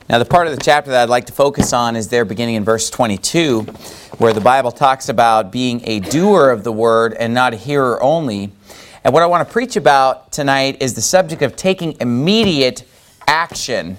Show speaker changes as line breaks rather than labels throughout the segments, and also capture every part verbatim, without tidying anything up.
Now, the part of the chapter that I'd like to focus on is there beginning in verse twenty-two, where the Bible talks about being a doer of the word and not a hearer only. And what I want to preach about tonight is the subject of taking immediate action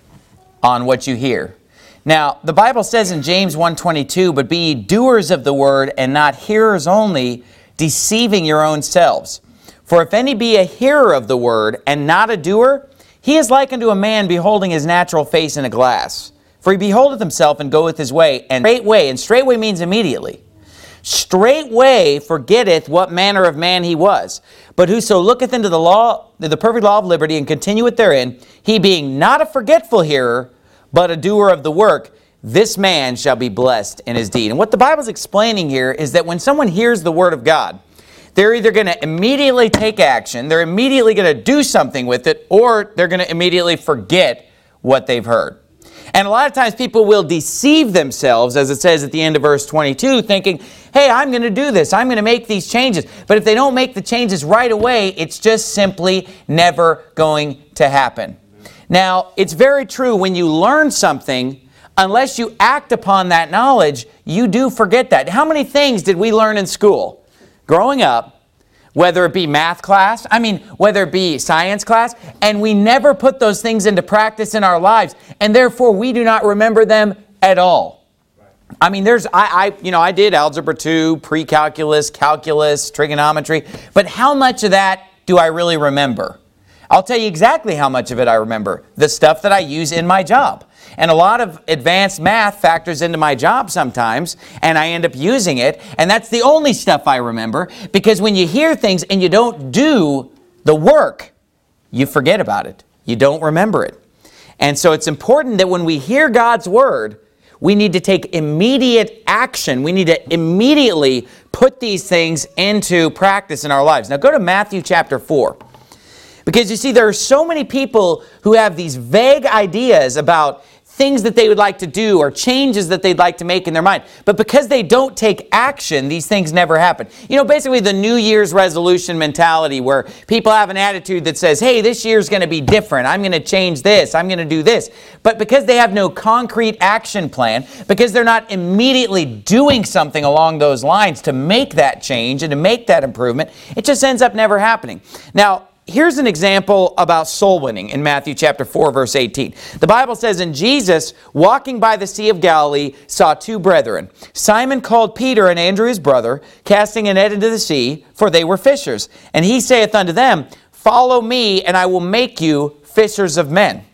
on what you hear. Now, the Bible says in James one twenty-two, "But be ye doers of the word, and not hearers only, deceiving your own selves. For if any be a hearer of the word, and not a doer, he is like unto a man beholding his natural face in a glass. For he beholdeth himself, and goeth his way, and straightway," and straightway means immediately, "straightway forgetteth what manner of man he was. But whoso looketh into the law, the perfect law of liberty, and continueth therein, he being not a forgetful hearer, but a doer of the work, this man shall be blessed in his deed." And what the Bible is explaining here is that when someone hears the Word of God, they're either going to immediately take action, they're immediately going to do something with it, or they're going to immediately forget what they've heard. And a lot of times people will deceive themselves, as it says at the end of verse twenty-two, thinking, hey, I'm going to do this, I'm going to make these changes. But if they don't make the changes right away, it's just simply never going to happen. Now, it's very true when you learn something, unless you act upon that knowledge, you do forget that. How many things did we learn in school growing up, whether it be math class, I mean, whether it be science class, and we never put those things into practice in our lives, and therefore we do not remember them at all. I mean, there's, I, I, you know, I did algebra two, pre-calculus, calculus, trigonometry, but how much of that do I really remember? I'll tell you exactly how much of it I remember. The stuff that I use in my job. And a lot of advanced math factors into my job sometimes, and I end up using it. And that's the only stuff I remember, because when you hear things and you don't do the work, you forget about it. You don't remember it. And so it's important that when we hear God's Word, we need to take immediate action. We need to immediately put these things into practice in our lives. Now go to Matthew chapter four. Because you see, there are so many people who have these vague ideas about things that they would like to do or changes that they'd like to make in their mind. But because they don't take action, these things never happen. You know, basically the New Year's resolution mentality where people have an attitude that says, hey, this year's going to be different. I'm going to change this. I'm going to do this. But because they have no concrete action plan, because they're not immediately doing something along those lines to make that change and to make that improvement, it just ends up never happening. Now, here's an example about soul winning in Matthew chapter four, verse eighteen. The Bible says, "And Jesus, walking by the Sea of Galilee, saw two brethren, Simon called Peter and Andrew his brother, casting a net into the sea, for they were fishers. And he saith unto them, Follow me, and I will make you fishers of men.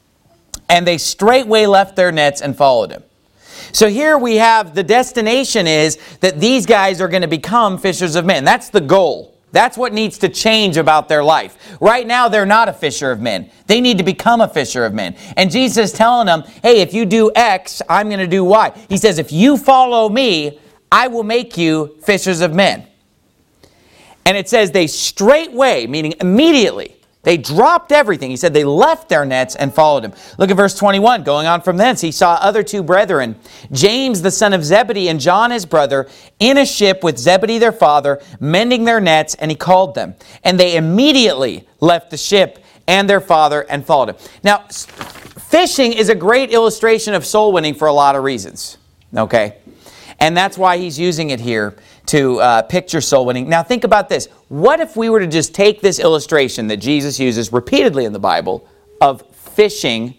And they straightway left their nets and followed him." So here we have the destination is that these guys are going to become fishers of men. That's the goal. That's what needs to change about their life. Right now, they're not a fisher of men. They need to become a fisher of men. And Jesus is telling them, hey, if you do X, I'm going to do Y. He says, if you follow me, I will make you fishers of men. And it says they straightway, meaning immediately, they dropped everything. He said they left their nets and followed him. Look at verse twenty-one. Going on from thence, he saw other two brethren, James the son of Zebedee and John his brother, in a ship with Zebedee their father, mending their nets, and he called them. And they immediately left the ship and their father and followed him. Now, fishing is a great illustration of soul winning for a lot of reasons. Okay? And that's why he's using it here to uh, picture soul winning. Now think about this. What if we were to just take this illustration that Jesus uses repeatedly in the Bible of fishing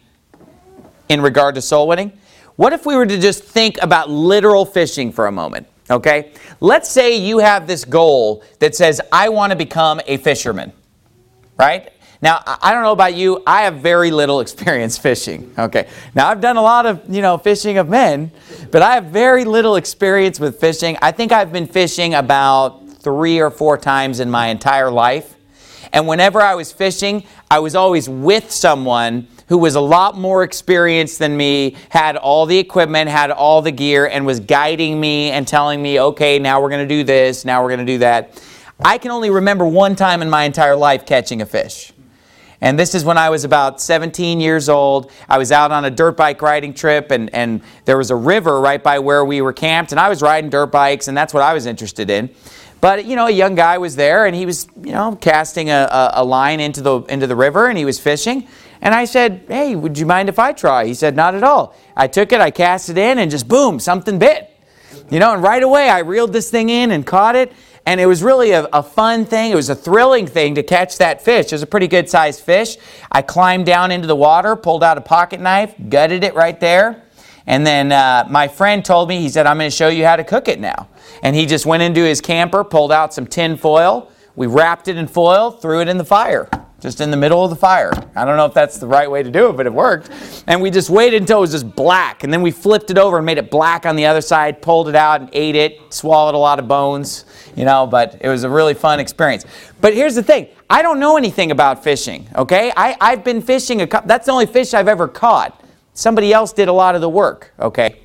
in regard to soul winning? What if we were to just think about literal fishing for a moment? Okay? Let's say you have this goal that says, I want to become a fisherman. Right? Now, I don't know about you, I have very little experience fishing. Okay. Now, I've done a lot of, you know, fishing of men, but I have very little experience with fishing. I think I've been fishing about three or four times in my entire life. And whenever I was fishing, I was always with someone who was a lot more experienced than me, had all the equipment, had all the gear, and was guiding me and telling me, okay, now we're going to do this, now we're going to do that. I can only remember one time in my entire life catching a fish. And this is when I was about seventeen years old. I was out on a dirt bike riding trip, and, and there was a river right by where we were camped, and I was riding dirt bikes, and that's what I was interested in. But, you know, a young guy was there, and he was, you know, casting a, a, a line into the, into the river, and he was fishing. And I said, hey, would you mind if I try? He said, not at all. I took it, I cast it in, and just boom, something bit. You know, and right away I reeled this thing in and caught it. And it was really a, a fun thing. It was a thrilling thing to catch that fish. It was a pretty good sized fish. I climbed down into the water, pulled out a pocket knife, gutted it right there. And then uh, my friend told me, he said, I'm going to show you how to cook it now. And he just went into his camper, pulled out some tin foil. We wrapped it in foil, threw it in the fire, just in the middle of the fire. I don't know if that's the right way to do it, but it worked. And we just waited until it was just black. And then we flipped it over and made it black on the other side, pulled it out and ate it, swallowed a lot of bones, you know, but it was a really fun experience. But here's the thing. I don't know anything about fishing, okay? I, I've been fishing, a couple, that's the only fish I've ever caught. Somebody else did a lot of the work, okay?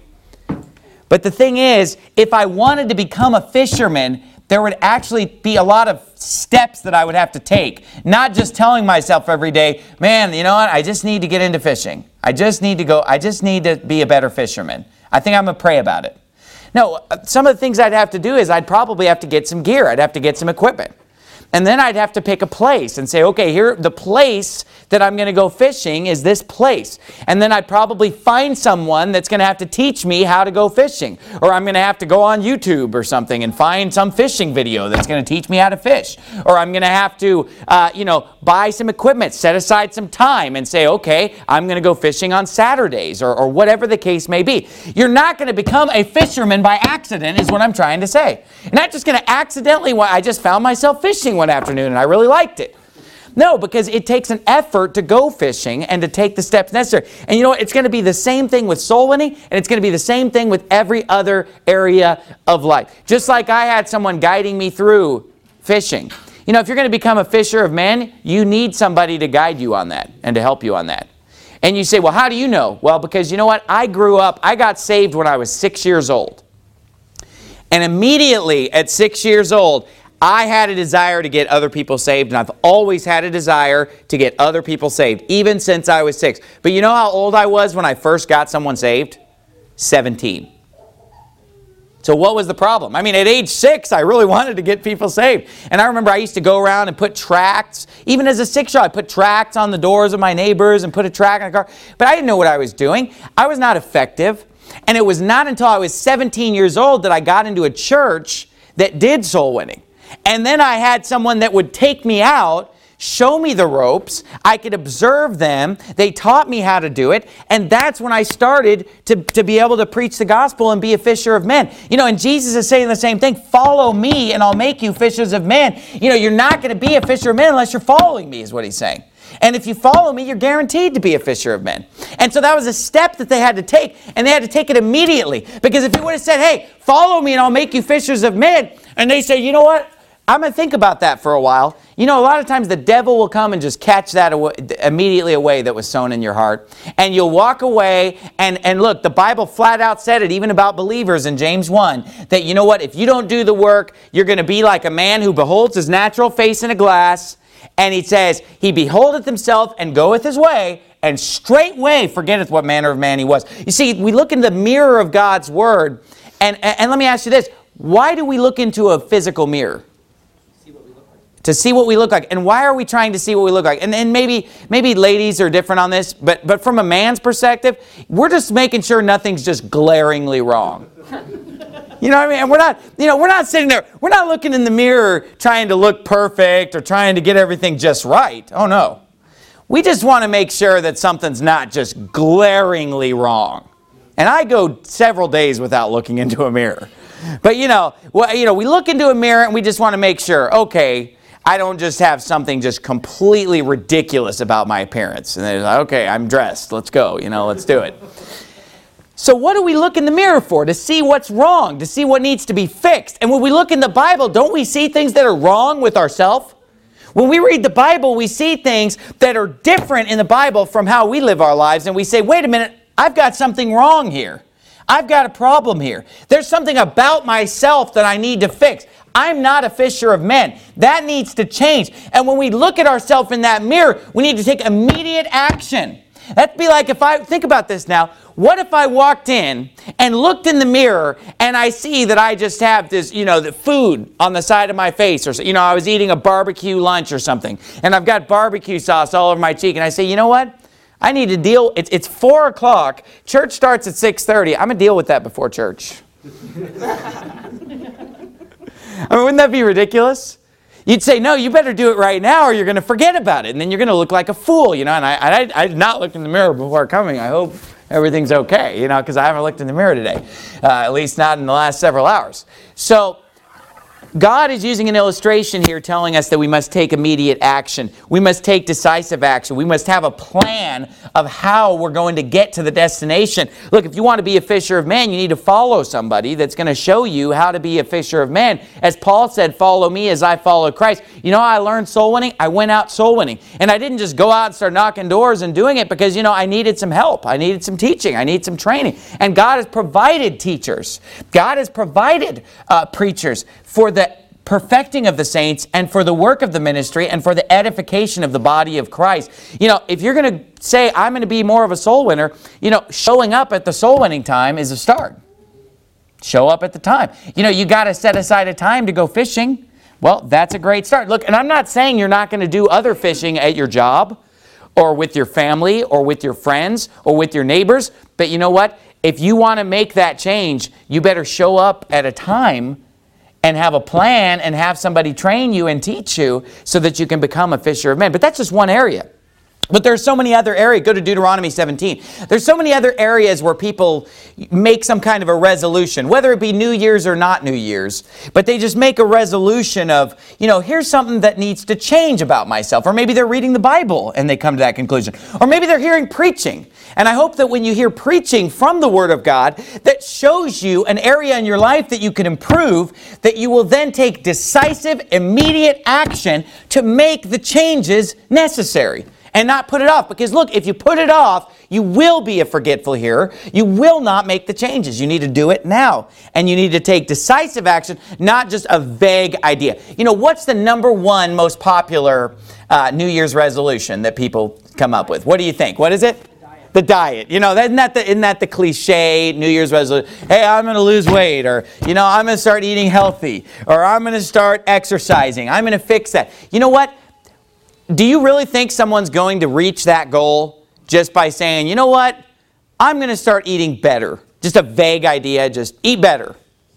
But the thing is, if I wanted to become a fisherman, there would actually be a lot of steps that I would have to take. Not just telling myself every day, man, you know what, I just need to get into fishing. I just need to go, I just need to be a better fisherman. I think I'm going to pray about it. No, some of the things I'd have to do is I'd probably have to get some gear. I'd have to get some equipment. And then I'd have to pick a place and say, okay, here, the place that I'm going to go fishing is this place. And then I'd probably find someone that's going to have to teach me how to go fishing. Or I'm going to have to go on YouTube or something and find some fishing video that's going to teach me how to fish. Or I'm going to have to, uh, you know, buy some equipment, set aside some time and say, okay, I'm going to go fishing on Saturdays or, or whatever the case may be. You're not going to become a fisherman by accident is what I'm trying to say. You're not just going to accidentally, I just found myself fishing one afternoon and I really liked it. No, because it takes an effort to go fishing and to take the steps necessary. And you know what? It's going to be the same thing with soul winning, and it's going to be the same thing with every other area of life. Just like I had someone guiding me through fishing. You know, if you're going to become a fisher of men, you need somebody to guide you on that and to help you on that. And you say, well, how do you know? Well, because you know what? I grew up, I got saved when I was six years old. And immediately at six years old, I had a desire to get other people saved, and I've always had a desire to get other people saved, even since I was six. But you know how old I was when I first got someone saved? seventeen. So what was the problem? I mean, at age six, I really wanted to get people saved. And I remember I used to go around and put tracts. Even as a six-year-old, I put tracts on the doors of my neighbors and put a tract in the car. But I didn't know what I was doing. I was not effective. And it was not until I was seventeen years old that I got into a church that did soul winning. And then I had someone that would take me out, show me the ropes. I could observe them. They taught me how to do it. And that's when I started to, to be able to preach the gospel and be a fisher of men. You know, and Jesus is saying the same thing. Follow me and I'll make you fishers of men. You know, you're not going to be a fisher of men unless you're following me, is what he's saying. And if you follow me, you're guaranteed to be a fisher of men. And so that was a step that they had to take, and they had to take it immediately. Because if he would have said, hey, follow me and I'll make you fishers of men, and they say, you know what? I'm going to think about that for a while. You know, a lot of times the devil will come and just catch that away, immediately away that was sown in your heart. And you'll walk away, and, and look, the Bible flat out said it, even about believers in James one, that you know what? If you don't do the work, you're going to be like a man who beholds his natural face in a glass. And he says, he beholdeth himself and goeth his way, and straightway forgetteth what manner of man he was. You see, we look in the mirror of God's Word, and, and, and let me ask you this. Why do we look into a physical mirror? To see what we look like. And why are we trying to see what we look like? And, and maybe maybe ladies are different on this, but, but from a man's perspective, we're just making sure nothing's just glaringly wrong. You know what I mean? And we're not, you know, we're not sitting there, we're not looking in the mirror trying to look perfect or trying to get everything just right. Oh no. We just want to make sure that something's not just glaringly wrong. And I go several days without looking into a mirror. But you know, well, you know, we look into a mirror and we just want to make sure, okay, I don't just have something just completely ridiculous about my appearance. And they're like, okay, I'm dressed. Let's go. You know, let's do it. So what do we look in the mirror for? To see what's wrong, to see what needs to be fixed. And when we look in the Bible, don't we see things that are wrong with ourselves? When we read the Bible, we see things that are different in the Bible from how we live our lives. And we say, wait a minute, I've got something wrong here. I've got a problem here. There's something about myself that I need to fix. I'm not a fisher of men. That needs to change. And when we look at ourselves in that mirror, we need to take immediate action. That'd be like if I, think about this now. What if I walked in and looked in the mirror and I see that I just have this, you know, the food on the side of my face, or, you know, I was eating a barbecue lunch or something, and I've got barbecue sauce all over my cheek, and I say, you know what? I need to deal, it's, it's four o'clock, church starts at six thirty. I'm going to deal with that before church. I mean, wouldn't that be ridiculous? You'd say, no, you better do it right now or you're going to forget about it. And then you're going to look like a fool, you know. And I, I, I did not look in the mirror before coming. I hope everything's okay, you know, because I haven't looked in the mirror today. Uh, at least not in the last several hours. So God is using an illustration here telling us that we must take immediate action. We must take decisive action. We must have a plan of how we're going to get to the destination. Look, if you want to be a fisher of men, you need to follow somebody that's going to show you how to be a fisher of men. As Paul said, follow me as I follow Christ. You know how I learned soul winning? I went out soul winning. And I didn't just go out and start knocking doors and doing it because, you know, I needed some help. I needed some teaching. I needed some training. And God has provided teachers. God has provided uh, preachers for the perfecting of the saints and for the work of the ministry and for the edification of the body of Christ. You know, if you're going to say, I'm going to be more of a soul winner, you know, showing up at the soul winning time is a start. Show up at the time. You know, you got to set aside a time to go fishing. Well, that's a great start. Look, and I'm not saying you're not going to do other fishing at your job or with your family or with your friends or with your neighbors. But you know what? If you want to make that change, you better show up at a time and have a plan and have somebody train you and teach you so that you can become a fisher of men. But that's just one area. But there's so many other areas. Go to Deuteronomy seventeen. There's so many other areas where people make some kind of a resolution, whether it be New Year's or not New Year's. But they just make a resolution of, you know, here's something that needs to change about myself. Or maybe they're reading the Bible and they come to that conclusion. Or maybe they're hearing preaching. And I hope that when you hear preaching from the Word of God that shows you an area in your life that you can improve, that you will then take decisive, immediate action to make the changes necessary. And not put it off. Because look, if you put it off, you will be a forgetful hearer. You will not make the changes. You need to do it now. And you need to take decisive action, not just a vague idea. You know, what's the number one most popular uh, New Year's resolution that people come up with? What do you think? What is it? The diet. You know, isn't that the, isn't that the cliche New Year's resolution? Hey, I'm going to lose weight. Or, you know, I'm going to start eating healthy. Or I'm going to start exercising. I'm going to fix that. You know what? Do you really think someone's going to reach that goal just by saying, you know what? I'm going to start eating better. Just a vague idea. Just eat better.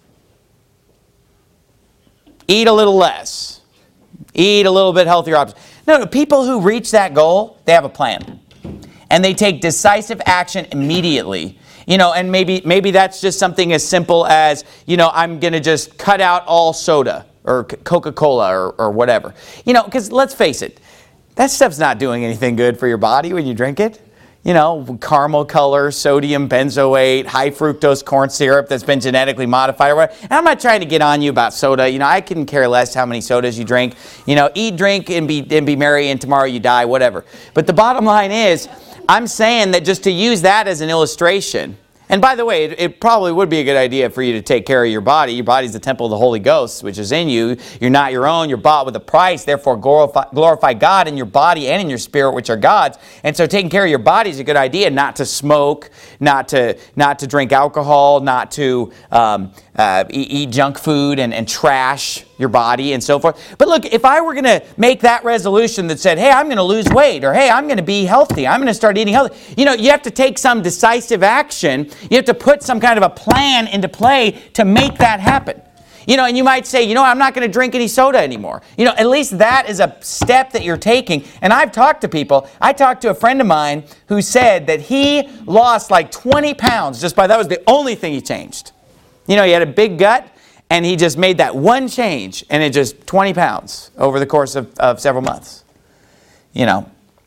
Eat a little less. Eat a little bit healthier options. No, no, people who reach that goal, they have a plan. And they take decisive action immediately. You know, and maybe maybe that's just something as simple as, you know, I'm going to just cut out all soda or Coca-Cola or, or whatever. You know, because let's face it, that stuff's not doing anything good for your body when you drink it. You know, caramel color, sodium benzoate, high fructose corn syrup that's been genetically modified or whatever. And I'm not trying to get on you about soda. You know, I couldn't care less how many sodas you drink. You know, eat, drink, and be, and be merry, and tomorrow you die, whatever. But the bottom line is, I'm saying that just to use that as an illustration. And by the way, it, it probably would be a good idea for you to take care of your body. Your body's the temple of the Holy Ghost, which is in you. You're not your own. You're bought with a price. Therefore, glorify, glorify God in your body and in your spirit, which are God's. And so taking care of your body is a good idea. Not to smoke, not to not to drink alcohol, not to um, uh, eat, eat junk food and, and trash your body and so forth. But look, if I were going to make that resolution that said, hey, I'm going to lose weight, or hey, I'm going to be healthy, I'm going to start eating healthy, you know, you have to take some decisive action. You have to put some kind of a plan into play to make that happen. You know, and you might say, you know, I'm not going to drink any soda anymore. You know, at least that is a step that you're taking. And I've talked to people. I talked to a friend of mine who said that he lost like twenty pounds just by, that was the only thing he changed. You know, he had a big gut. And he just made that one change, and it just twenty pounds over the course of, of several months. You know.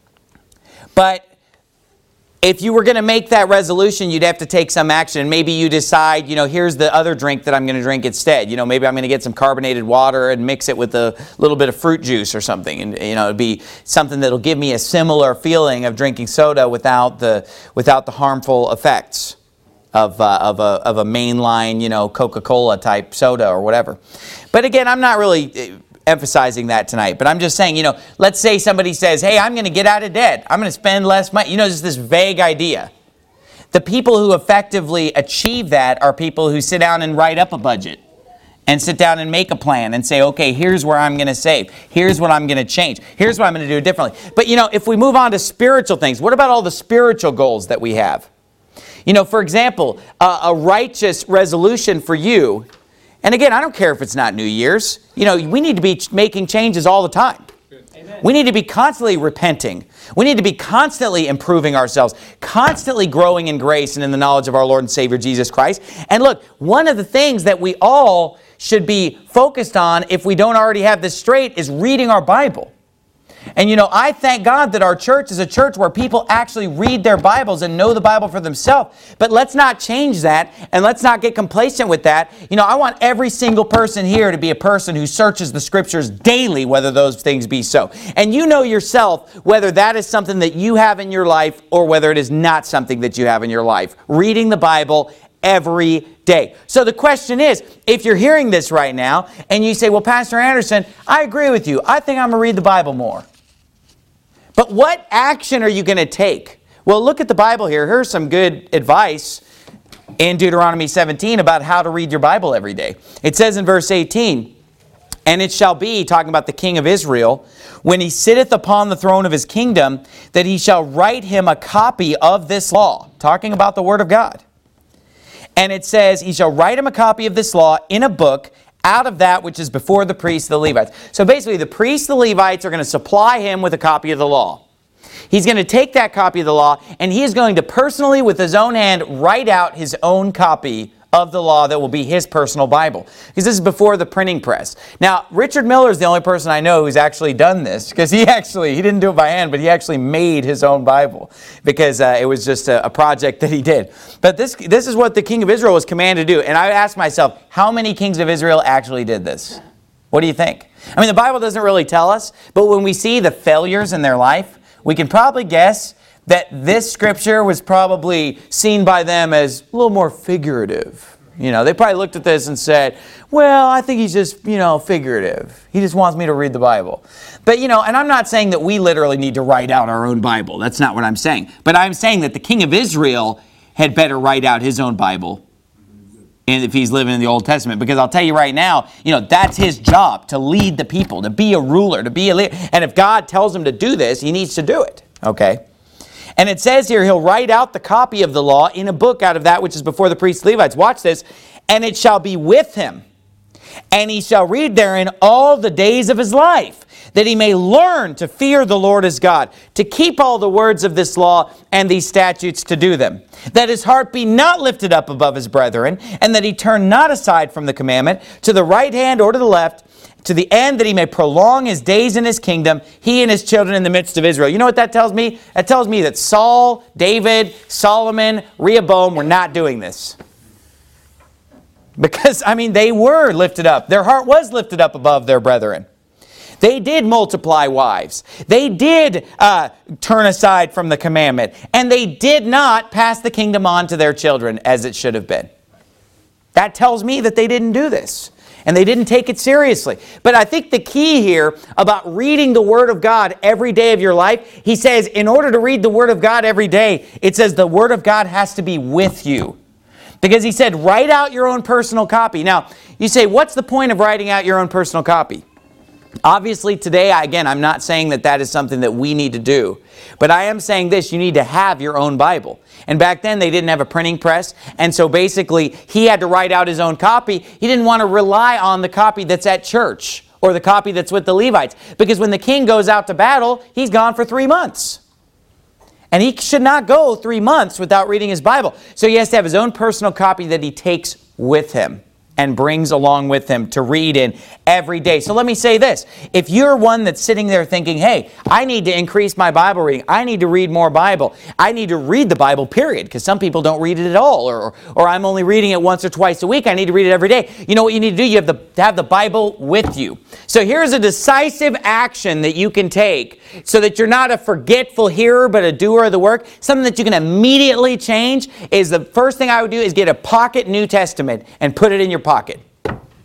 But if you were going to make that resolution, you'd have to take some action. Maybe you decide, you know, here's the other drink that I'm going to drink instead. You know, maybe I'm going to get some carbonated water and mix it with a little bit of fruit juice or something. And, you know, it'd be something that'll give me a similar feeling of drinking soda without the, without the harmful effects of, uh, of, a, of a mainline, you know, Coca-Cola type soda or whatever. But again, I'm not really emphasizing that tonight. But I'm just saying, you know, let's say somebody says, hey, I'm going to get out of debt. I'm going to spend less money. You know, just this vague idea. The people who effectively achieve that are people who sit down and write up a budget and sit down and make a plan and say, okay, here's where I'm going to save. Here's what I'm going to change. Here's what I'm going to do differently. But, you know, if we move on to spiritual things, what about all the spiritual goals that we have? You know, for example, uh, a righteous resolution for you, and again, I don't care if it's not New Year's. You know, we need to be making changes all the time. Amen. We need to be constantly repenting. We need to be constantly improving ourselves, constantly growing in grace and in the knowledge of our Lord and Savior Jesus Christ. And look, one of the things that we all should be focused on, if we don't already have this straight, is reading our Bible. And you know, I thank God that our church is a church where people actually read their Bibles and know the Bible for themselves. But let's not change that, and let's not get complacent with that. You know, I want every single person here to be a person who searches the Scriptures daily, whether those things be so. And you know yourself whether that is something that you have in your life or whether it is not something that you have in your life. Reading the Bible every day. So the question is, if you're hearing this right now and you say, well, Pastor Anderson, I agree with you. I think I'm going to read the Bible more. But what action are you going to take? Well, look at the Bible here. Here's some good advice in Deuteronomy seventeen about how to read your Bible every day. It says in verse eighteen, and it shall be, talking about the king of Israel, when he sitteth upon the throne of his kingdom, that he shall write him a copy of this law, talking about the Word of God. And it says, he shall write him a copy of this law in a book, out of that which is before the priests, the Levites. So basically, the priests, the Levites, are going to supply him with a copy of the law. He's going to take that copy of the law, and he is going to personally, with his own hand, write out his own copy of the law that will be his personal Bible. Because this is before the printing press. Now, Richard Miller is the only person I know who's actually done this, because he actually, he didn't do it by hand, but he actually made his own Bible, because uh, it was just a, a project that he did. But this, this is what the king of Israel was commanded to do. And I asked myself, how many kings of Israel actually did this? What do you think? I mean, the Bible doesn't really tell us, but when we see the failures in their life, we can probably guess that this scripture was probably seen by them as a little more figurative. You know, they probably looked at this and said, well, I think he's just, you know, figurative. He just wants me to read the Bible. But, you know, and I'm not saying that we literally need to write out our own Bible. That's not what I'm saying. But I'm saying that the king of Israel had better write out his own Bible, and if he's living in the Old Testament. Because I'll tell you right now, you know, that's his job, to lead the people, to be a ruler, to be a leader. And if God tells him to do this, he needs to do it. Okay? And it says here, he'll write out the copy of the law in a book out of that which is before the priests and Levites. Watch this. And it shall be with him, and he shall read therein all the days of his life, that he may learn to fear the Lord his God, to keep all the words of this law and these statutes to do them, that his heart be not lifted up above his brethren, and that he turn not aside from the commandment to the right hand or to the left, to the end that he may prolong his days in his kingdom, he and his children in the midst of Israel. You know what that tells me? That tells me that Saul, David, Solomon, Rehoboam were not doing this. Because, I mean, they were lifted up. Their heart was lifted up above their brethren. They did multiply wives. They did uh, turn aside from the commandment. And they did not pass the kingdom on to their children as it should have been. That tells me that they didn't do this. And they didn't take it seriously. But I think the key here about reading the Word of God every day of your life, he says, in order to read the Word of God every day, it says the Word of God has to be with you. Because he said, write out your own personal copy. Now, you say, what's the point of writing out your own personal copy? Obviously, today, again, I'm not saying that that is something that we need to do. But I am saying this, you need to have your own Bible. And back then, they didn't have a printing press. And so basically, he had to write out his own copy. He didn't want to rely on the copy that's at church or the copy that's with the Levites. Because when the king goes out to battle, he's gone for three months. And he should not go three months without reading his Bible. So he has to have his own personal copy that he takes with him and brings along with him to read in every day. So let me say this. If you're one that's sitting there thinking, hey, I need to increase my Bible reading. I need to read more Bible. I need to read the Bible, period, because some people don't read it at all. Or, or I'm only reading it once or twice a week. I need to read it every day. You know what you need to do? You have to have the Bible with you. So here's a decisive action that you can take so that you're not a forgetful hearer, but a doer of the work. Something that you can immediately change is the first thing I would do is get a pocket New Testament and put it in your pocket.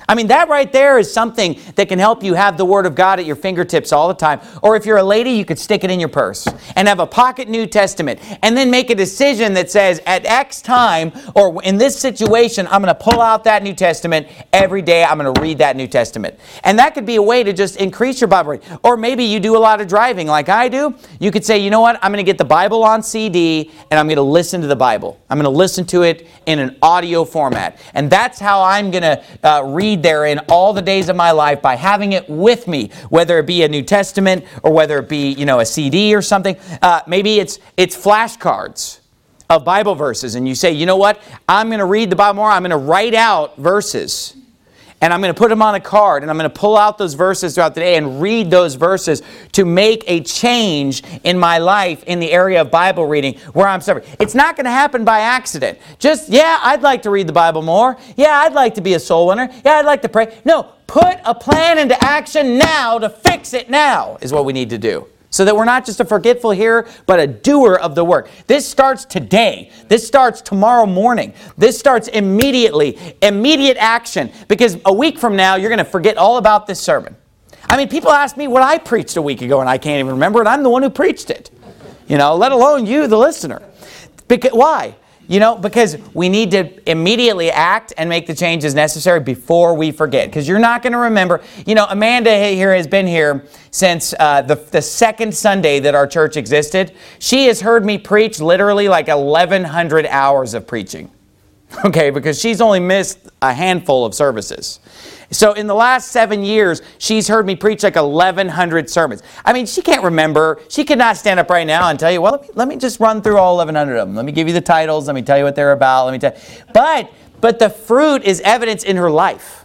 I mean, that right there is something that can help you have the Word of God at your fingertips all the time. Or if you're a lady, you could stick it in your purse and have a pocket New Testament and then make a decision that says at X time or in this situation, I'm going to pull out that New Testament every day. I'm going to read that New Testament. And that could be a way to just increase your Bible reading. Or maybe you do a lot of driving like I do. You could say, you know what, I'm going to get the Bible on C D and I'm going to listen to the Bible. I'm going to listen to it in an audio format. And that's how I'm going to uh, read therein all the days of my life, by having it with me, whether it be a New Testament or whether it be, you know, a C D or something. Uh, maybe it's it's flashcards of Bible verses, and you say, you know what, I'm going to read the Bible more. I'm going to write out verses, and I'm going to put them on a card, and I'm going to pull out those verses throughout the day and read those verses to make a change in my life in the area of Bible reading where I'm suffering. It's not going to happen by accident. Just, yeah, I'd like to read the Bible more. Yeah, I'd like to be a soul winner. Yeah, I'd like to pray. No, put a plan into action now to fix it now is what we need to do. So that we're not just a forgetful hearer, but a doer of the work. This starts today. This starts tomorrow morning. This starts immediately. Immediate action. Because a week from now, you're going to forget all about this sermon. I mean, people ask me what I preached a week ago, and I can't even remember it. I'm the one who preached it. You know, let alone you, the listener. Because, why? You know, because we need to immediately act and make the changes necessary before we forget. Because you're not going to remember. You know, Amanda here has been here since uh, the, the second Sunday that our church existed. She has heard me preach literally like eleven hundred hours of preaching. Okay, because she's only missed a handful of services. So in the last seven years, she's heard me preach like eleven hundred sermons. I mean, she can't remember. She could not stand up right now and tell you, well, let me, let me just run through all eleven hundred of them. Let me give you the titles. Let me tell you what they're about. Let me tell you. But, but the fruit is evidence in her life.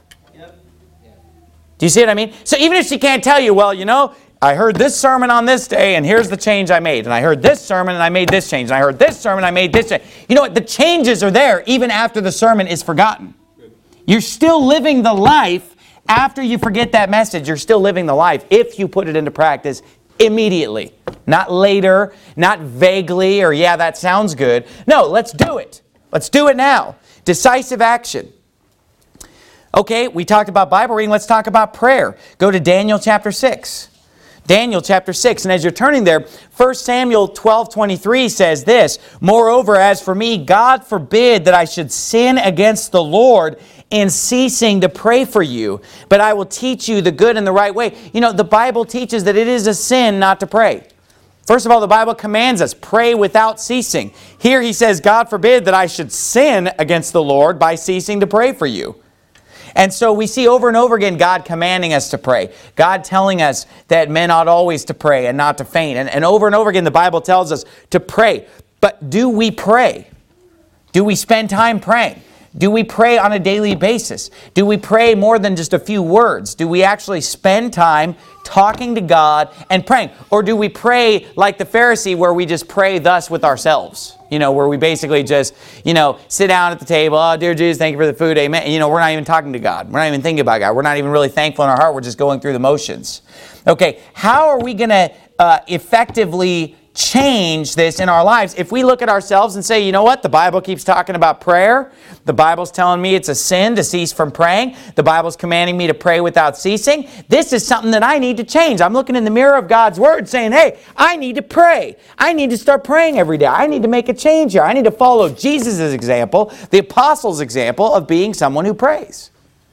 Do you see what I mean? So even if she can't tell you, well, you know, I heard this sermon on this day, and here's the change I made. And I heard this sermon, and I made this change. And I heard this sermon, I made this change. You know what? The changes are there even after the sermon is forgotten. You're still living the life after you forget that message. You're still living the life if you put it into practice immediately. Not later, not vaguely, or yeah, that sounds good. No, let's do it. Let's do it now. Decisive action. Okay, we talked about Bible reading. Let's talk about prayer. Go to Daniel chapter six. Daniel chapter six. And as you're turning there, First Samuel twelve twenty-three says this, "Moreover, as for me, God forbid that I should sin against the Lord in ceasing to pray for you, but I will teach you the good and the right way." You know, the Bible teaches that it is a sin not to pray. First of all, the Bible commands us, pray without ceasing. Here he says, God forbid that I should sin against the Lord by ceasing to pray for you. And so we see over and over again God commanding us to pray. God telling us that men ought always to pray and not to faint. And, and over and over again the Bible tells us to pray. But do we pray? Do we spend time praying? Do we pray on a daily basis? Do we pray more than just a few words? Do we actually spend time talking to God and praying? Or do we pray like the Pharisee where we just pray thus with ourselves? You know, where we basically just, you know, sit down at the table. Oh, dear Jesus, thank you for the food. Amen. You know, we're not even talking to God. We're not even thinking about God. We're not even really thankful in our heart. We're just going through the motions. Okay, how are we going to uh, effectively change this in our lives if we look at ourselves and say, you know what, the Bible keeps talking about prayer. The Bible's telling me it's a sin to cease from praying. The Bible's commanding me to pray without ceasing. This is something that I need to change. I'm looking in the mirror of God's Word saying, hey, I need to pray. I need to start praying every day. I need to make a change here. I need to follow Jesus' example, the apostles' example of being someone who prays.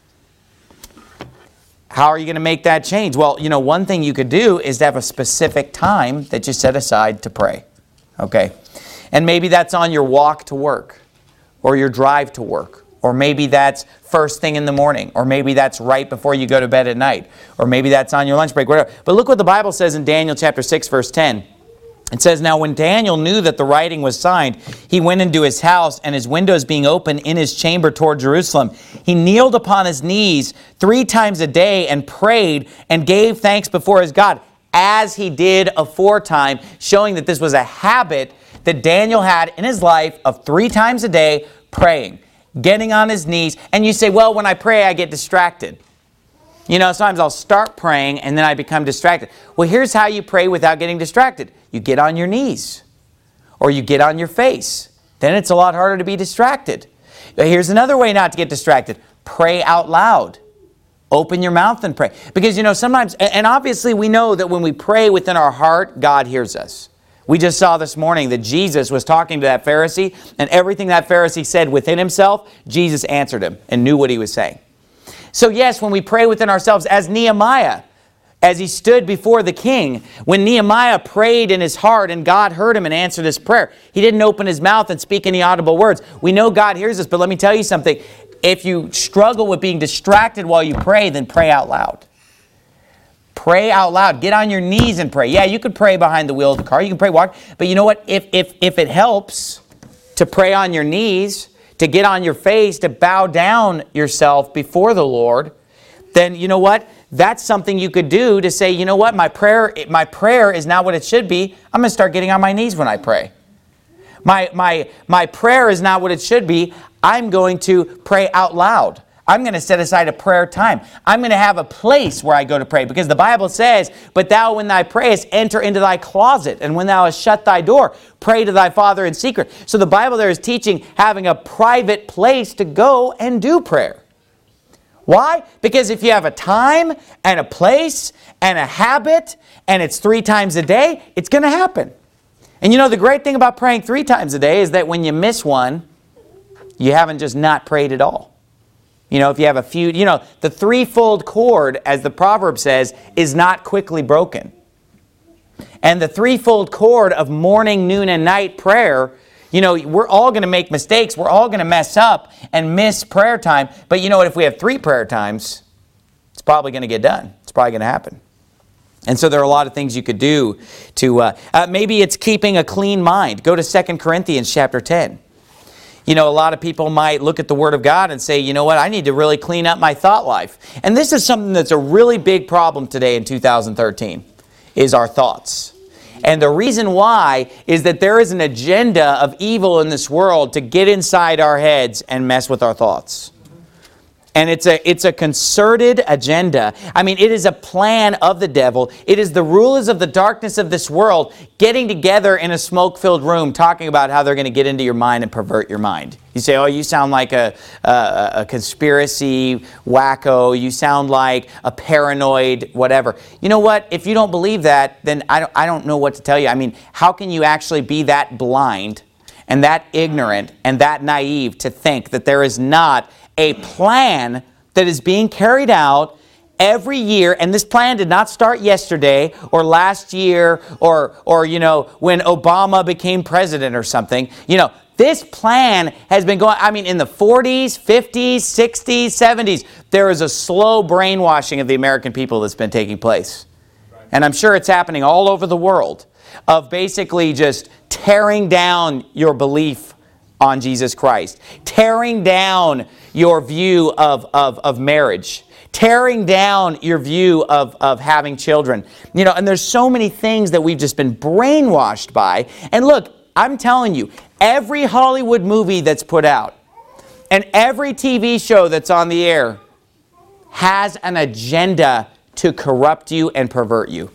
How are you going to make that change? Well, you know, one thing you could do is to have a specific time that you set aside to pray. Okay? And maybe that's on your walk to work or your drive to work. Or maybe that's first thing in the morning. Or maybe that's right before you go to bed at night. Or maybe that's on your lunch break, whatever. But look what the Bible says in Daniel chapter six, verse ten. It says, "Now when Daniel knew that the writing was signed, he went into his house, and his windows being open in his chamber toward Jerusalem, he kneeled upon his knees three times a day and prayed and gave thanks before his God, as he did aforetime," showing that this was a habit that Daniel had in his life of three times a day praying, getting on his knees. And you say, well, when I pray, I get distracted. You know, sometimes I'll start praying and then I become distracted. Well, here's how you pray without getting distracted. You get on your knees or you get on your face. Then it's a lot harder to be distracted. Here's another way not to get distracted. Pray out loud. Open your mouth and pray. Because, you know, sometimes, and obviously we know that when we pray within our heart, God hears us. We just saw this morning that Jesus was talking to that Pharisee, and everything that Pharisee said within himself, Jesus answered him and knew what he was saying. So yes, when we pray within ourselves, as Nehemiah, as he stood before the king, when Nehemiah prayed in his heart and God heard him and answered his prayer, he didn't open his mouth and speak any audible words. We know God hears us, but let me tell you something. If you struggle with being distracted while you pray, then pray out loud. Pray out loud. Get on your knees and pray. Yeah, you could pray behind the wheel of the car. You can pray walk. But you know what? If, if, if it helps to pray on your knees, to get on your face, to bow down yourself before the Lord, then you know what? That's something you could do to say, you know what? My prayer, my prayer is not what it should be. I'm going to start getting on my knees when I pray. My, my, my prayer is not what it should be. I'm going to pray out loud. I'm going to set aside a prayer time. I'm going to have a place where I go to pray, because the Bible says, but thou when thou prayest, enter into thy closet, and when thou hast shut thy door, pray to thy Father in secret. So the Bible there is teaching having a private place to go and do prayer. Why? Because if you have a time and a place and a habit, and it's three times a day, it's going to happen. And you know, the great thing about praying three times a day is that when you miss one, you haven't just not prayed at all. You know, if you have a few, you know, the threefold cord, as the proverb says, is not quickly broken. And the threefold cord of morning, noon, and night prayer, you know, we're all going to make mistakes. We're all going to mess up and miss prayer time. But you know what? If we have three prayer times, it's probably going to get done. It's probably going to happen. And so there are a lot of things you could do to, uh, uh, maybe it's keeping a clean mind. Go to Second Corinthians chapter ten. You know, a lot of people might look at the Word of God and say, you know what, I need to really clean up my thought life. And this is something that's a really big problem today in two thousand thirteen, is our thoughts. And the reason why is that there is an agenda of evil in this world to get inside our heads and mess with our thoughts. And it's a, it's a concerted agenda. I mean, it is a plan of the devil. It is the rulers of the darkness of this world getting together in a smoke-filled room talking about how they're going to get into your mind and pervert your mind. You say, oh, you sound like a, a, a conspiracy wacko. You sound like a paranoid whatever. You know what? If you don't believe that, then I don't, I don't know what to tell you. I mean, how can you actually be that blind and that ignorant and that naive to think that there is not a plan that is being carried out every year, and this plan did not start yesterday or last year or, or you know, when Obama became president or something. You know, this plan has been going, I mean, in the forties, fifties, sixties, seventies, there is a slow brainwashing of the American people that's been taking place. And I'm sure it's happening all over the world, of basically just tearing down your belief on Jesus Christ, tearing down your view of, of, of marriage, tearing down your view of, of having children. You know, and there's so many things that we've just been brainwashed by. And look, I'm telling you, every Hollywood movie that's put out and every T V show that's on the air has an agenda to corrupt you and pervert you.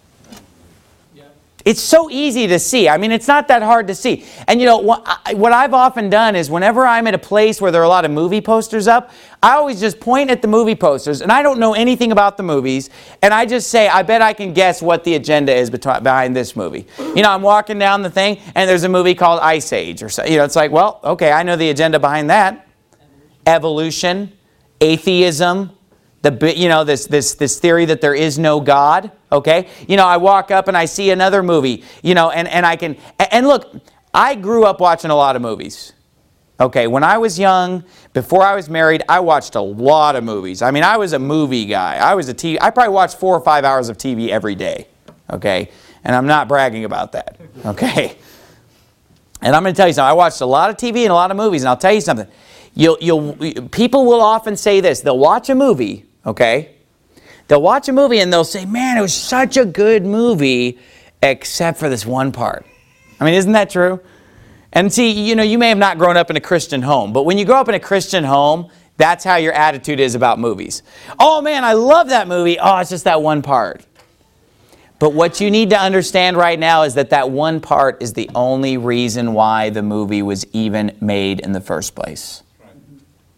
It's so easy to see. I mean, it's not that hard to see. And you know, what, I, what I've often done is whenever I'm at a place where there are a lot of movie posters up, I always just point at the movie posters, and I don't know anything about the movies, and I just say, I bet I can guess what the agenda is behind this movie. You know, I'm walking down the thing, and there's a movie called Ice Age, or so. You know, it's like, well, okay, I know the agenda behind that. Evolution, atheism, the you know this this this theory that there is no God. Okay, you know, I walk up and I see another movie, you know, and and I can and look, I grew up watching a lot of movies. Okay, when I was young, before I was married, I watched a lot of movies. I mean, I was a movie guy. I was a T V. I probably watched four or five hours of T V every day. Okay, and I'm not bragging about that. Okay, and I'm going to tell you something. I watched a lot of T V and a lot of movies, and I'll tell you something. You'll you'll people will often say this. They'll watch a movie. Okay, they'll watch a movie and they'll say, man, it was such a good movie, except for this one part. I mean, isn't that true? And see, you know, you may have not grown up in a Christian home, but when you grow up in a Christian home, that's how your attitude is about movies. Oh man, I love that movie. Oh, it's just that one part. But what you need to understand right now is that that one part is the only reason why the movie was even made in the first place.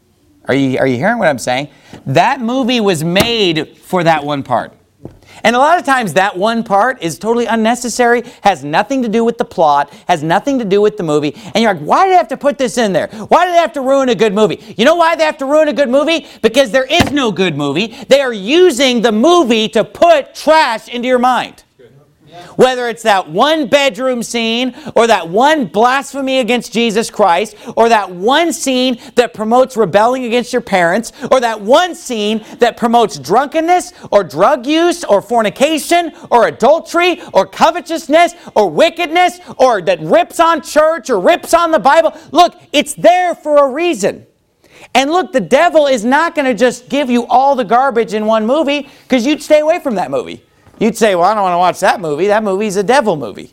Are you, are you hearing what I'm saying? That movie was made for that one part. And a lot of times that one part is totally unnecessary, has nothing to do with the plot, has nothing to do with the movie. And you're like, why did they have to put this in there? Why did they have to ruin a good movie? You know why they have to ruin a good movie? Because there is no good movie. They are using the movie to put trash into your mind. Whether it's that one bedroom scene, or that one blasphemy against Jesus Christ, or that one scene that promotes rebelling against your parents, or that one scene that promotes drunkenness, or drug use, or fornication, or adultery, or covetousness, or wickedness, or that rips on church, or rips on the Bible. Look, it's there for a reason. And look, the devil is not going to just give you all the garbage in one movie, because you'd stay away from that movie. You'd say, well, I don't want to watch that movie. That movie's a devil movie.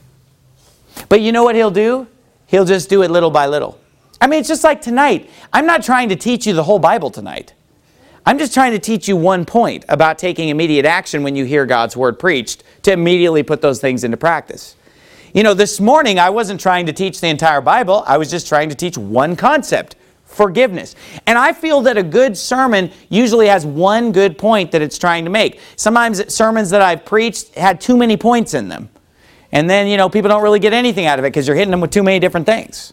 But you know what he'll do? He'll just do it little by little. I mean, it's just like tonight. I'm not trying to teach you the whole Bible tonight. I'm just trying to teach you one point about taking immediate action when you hear God's Word preached, to immediately put those things into practice. You know, this morning I wasn't trying to teach the entire Bible. I was just trying to teach one concept. Forgiveness. And I feel that a good sermon usually has one good point that it's trying to make. Sometimes sermons that I've preached had too many points in them. And then, you know, people don't really get anything out of it because you're hitting them with too many different things.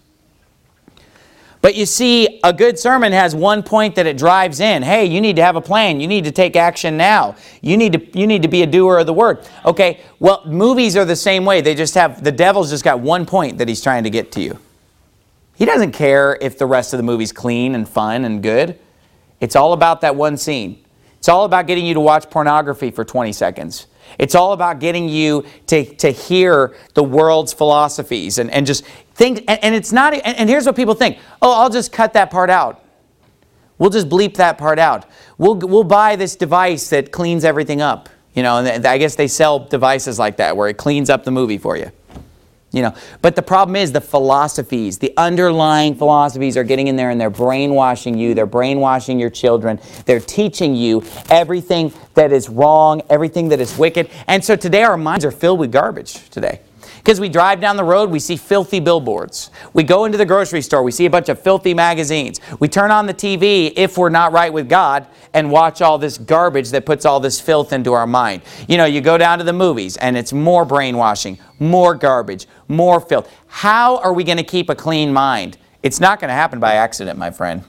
But you see, a good sermon has one point that it drives in. Hey, you need to have a plan. You need to take action now. You need to, you need to be a doer of the word. Okay, well, movies are the same way. They just have, the devil's just got one point that he's trying to get to you. He doesn't care if the rest of the movie's clean and fun and good. It's all about that one scene. It's all about getting you to watch pornography for twenty seconds. It's all about getting you to, to hear the world's philosophies and, and just think. And, and it's not. And, and here's what people think. Oh, I'll just cut that part out. We'll just bleep that part out. We'll, we'll buy this device that cleans everything up. You know, and I guess they sell devices like that where it cleans up the movie for you. You know, but the problem is the philosophies, the underlying philosophies are getting in there and they're brainwashing you. They're brainwashing your children. They're teaching you everything that is wrong, everything that is wicked. And so today our minds are filled with garbage today. Because we drive down the road, we see filthy billboards. We go into the grocery store, we see a bunch of filthy magazines. We turn on the T V, if we're not right with God, and watch all this garbage that puts all this filth into our mind. You know, you go down to the movies, and it's more brainwashing, more garbage, more filth. How are we going to keep a clean mind? It's not going to happen by accident, my friend.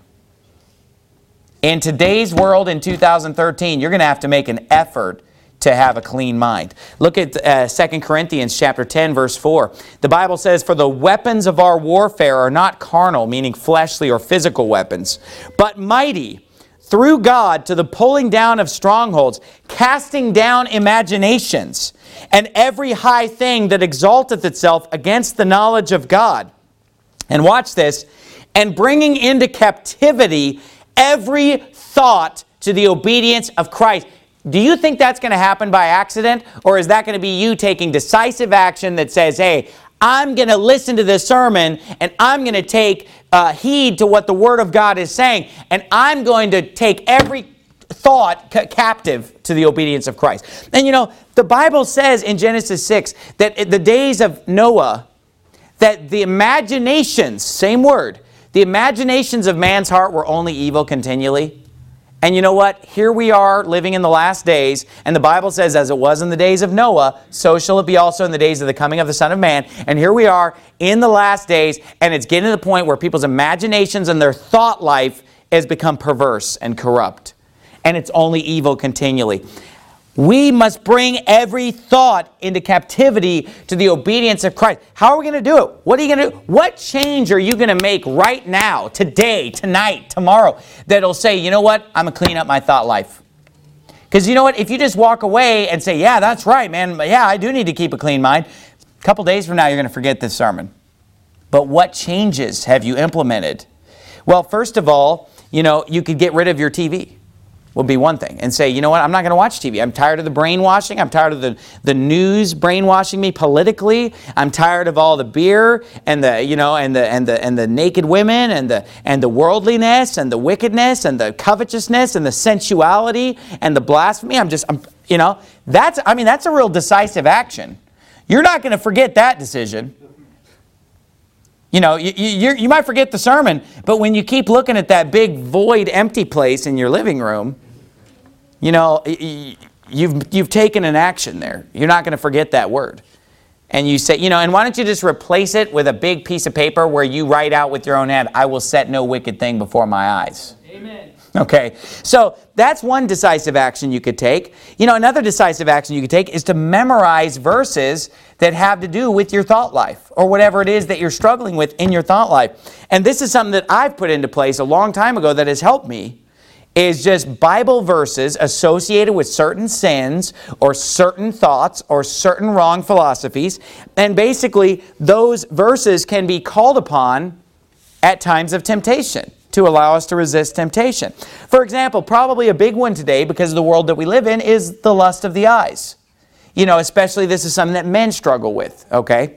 In today's world, in two thousand thirteen, you're going to have to make an effort to have a clean mind. Look at uh, Second Corinthians chapter ten, verse four. The Bible says, "For the weapons of our warfare are not carnal," meaning fleshly or physical weapons, "but mighty through God to the pulling down of strongholds, casting down imaginations, and every high thing that exalteth itself against the knowledge of God." And watch this, "and bringing into captivity every thought to the obedience of Christ." Do you think that's going to happen by accident? Or is that going to be you taking decisive action that says, hey, I'm going to listen to this sermon and I'm going to take uh, heed to what the Word of God is saying, and I'm going to take every thought ca- captive to the obedience of Christ. And you know, the Bible says in Genesis six that in the days of Noah, that the imaginations, same word, the imaginations of man's heart were only evil continually. And you know what? Here we are living in the last days, and the Bible says, as it was in the days of Noah, so shall it be also in the days of the coming of the Son of Man. And here we are in the last days, and it's getting to the point where people's imaginations and their thought life has become perverse and corrupt. And it's only evil continually. We must bring every thought into captivity to the obedience of Christ. How are we going to do it? What are you going to do? What change are you going to make right now, today, tonight, tomorrow, that'll say, you know what, I'm going to clean up my thought life? Because you know what, if you just walk away and say, yeah, that's right, man, yeah, I do need to keep a clean mind, a couple days from now, you're going to forget this sermon. But what changes have you implemented? Well, first of all, you know, you could get rid of your T V. Would be one thing, and say, you know what, I'm not going to watch T V. I'm tired of the brainwashing. I'm tired of the, the news brainwashing me politically. I'm tired of all the beer and the, you know, and the and the and the naked women and the and the worldliness and the wickedness and the covetousness and the sensuality and the blasphemy. I'm just, I'm, you know, that's, I mean, that's a real decisive action. You're not going to forget that decision. You know, you, you, you might forget the sermon, but when you keep looking at that big void empty place in your living room, you know, you've, you've taken an action there. You're not going to forget that word. And you say, you know, and why don't you just replace it with a big piece of paper where you write out with your own hand, I will set no wicked thing before my eyes.
Amen.
Okay, so that's one decisive action you could take. You know, another decisive action you could take is to memorize verses that have to do with your thought life or whatever it is that you're struggling with in your thought life. And this is something that I've put into place a long time ago that has helped me, is just Bible verses associated with certain sins or certain thoughts or certain wrong philosophies. And basically, those verses can be called upon at times of temptation to allow us to resist temptation. For example, probably a big one today because of the world that we live in is the lust of the eyes. You know, especially this is something that men struggle with, okay?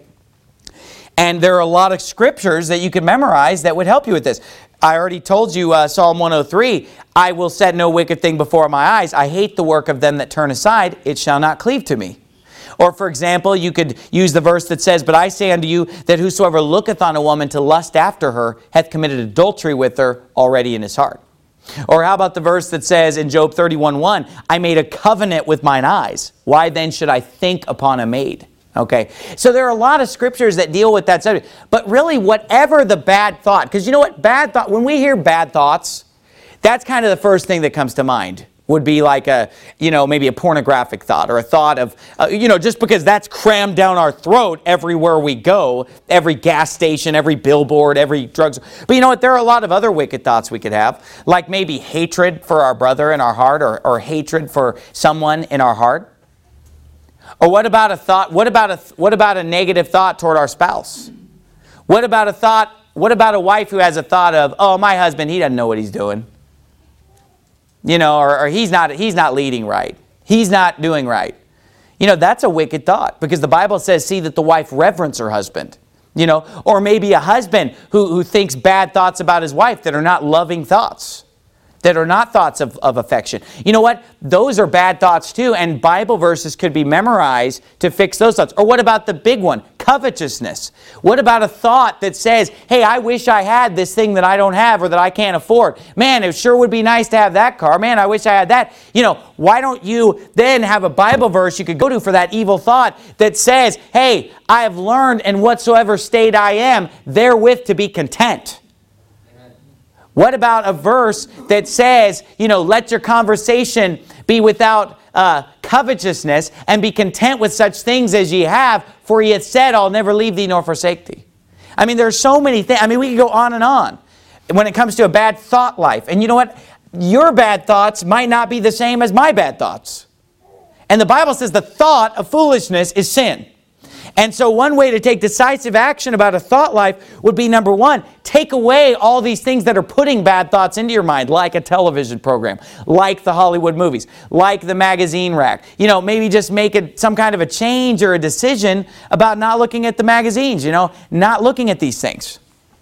And there are a lot of scriptures that you can memorize that would help you with this. I already told you uh, Psalm one oh three, I will set no wicked thing before my eyes. I hate the work of them that turn aside. It shall not cleave to me. Or for example, you could use the verse that says, but I say unto you that whosoever looketh on a woman to lust after her hath committed adultery with her already in his heart. Or how about the verse that says in Job thirty-one one, I made a covenant with mine eyes. Why then should I think upon a maid? Okay, so there are a lot of scriptures that deal with that subject. But really, whatever the bad thought, because you know what, bad thought, when we hear bad thoughts, that's kind of the first thing that comes to mind. Would be like a, you know, maybe a pornographic thought or a thought of, uh, you know, just because that's crammed down our throat everywhere we go, every gas station, every billboard, every drugs. But you know what? There are a lot of other wicked thoughts we could have, like maybe hatred for our brother in our heart or, or hatred for someone in our heart. Or what about a thought, what about a, what about a negative thought toward our spouse? What about a thought, what about a wife who has a thought of, oh, my husband, he doesn't know what he's doing. You know, or, or he's not he's not leading right. He's not doing right. You know, that's a wicked thought because the Bible says, see that the wife reverence her husband. You know, or maybe a husband who, who thinks bad thoughts about his wife that are not loving thoughts, that are not thoughts of, of affection. You know what? Those are bad thoughts too, and Bible verses could be memorized to fix those thoughts. Or what about the big one? Covetousness. What about a thought that says, hey, I wish I had this thing that I don't have or that I can't afford. Man, it sure would be nice to have that car. Man, I wish I had that. You know, why don't you then have a Bible verse you could go to for that evil thought that says, hey, I have learned in whatsoever state I am, therewith to be content. What about a verse that says, you know, let your conversation be without uh, covetousness and be content with such things as ye have, for he hath said, I'll never leave thee nor forsake thee. I mean, there are so many things. I mean, we can go on and on when it comes to a bad thought life. And you know what? Your bad thoughts might not be the same as my bad thoughts. And the Bible says the thought of foolishness is sin. And so one way to take decisive action about a thought life would be, number one, take away all these things that are putting bad thoughts into your mind, like a television program, like the Hollywood movies, like the magazine rack. You know, maybe just make it some kind of a change or a decision about not looking at the magazines, you know, not looking at these things.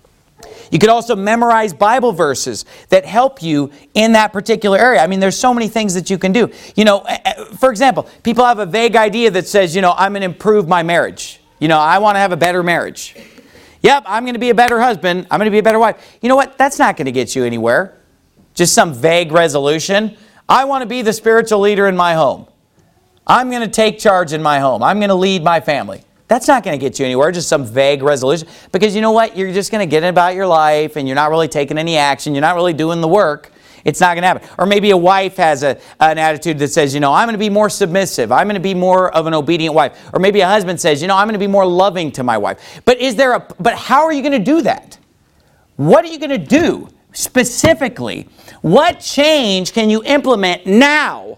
You could also memorize Bible verses that help you in that particular area. I mean, there's so many things that you can do. You know, for example, people have a vague idea that says, you know, I'm going to improve my marriage. You know, I want to have a better marriage. Yep, I'm going to be a better husband. I'm going to be a better wife. You know what? That's not going to get you anywhere. Just some vague resolution. I want to be the spiritual leader in my home. I'm going to take charge in my home. I'm going to lead my family. That's not going to get you anywhere, just some vague resolution. Because you know what? You're just going to get about your life and you're not really taking any action. You're not really doing the work. It's not going to happen. Or maybe a wife has a, an attitude that says, you know, I'm going to be more submissive. I'm going to be more of an obedient wife. Or maybe a husband says, you know, I'm going to be more loving to my wife. But is there a, but how are you going to do that? What are you going to do specifically? What change can you implement now,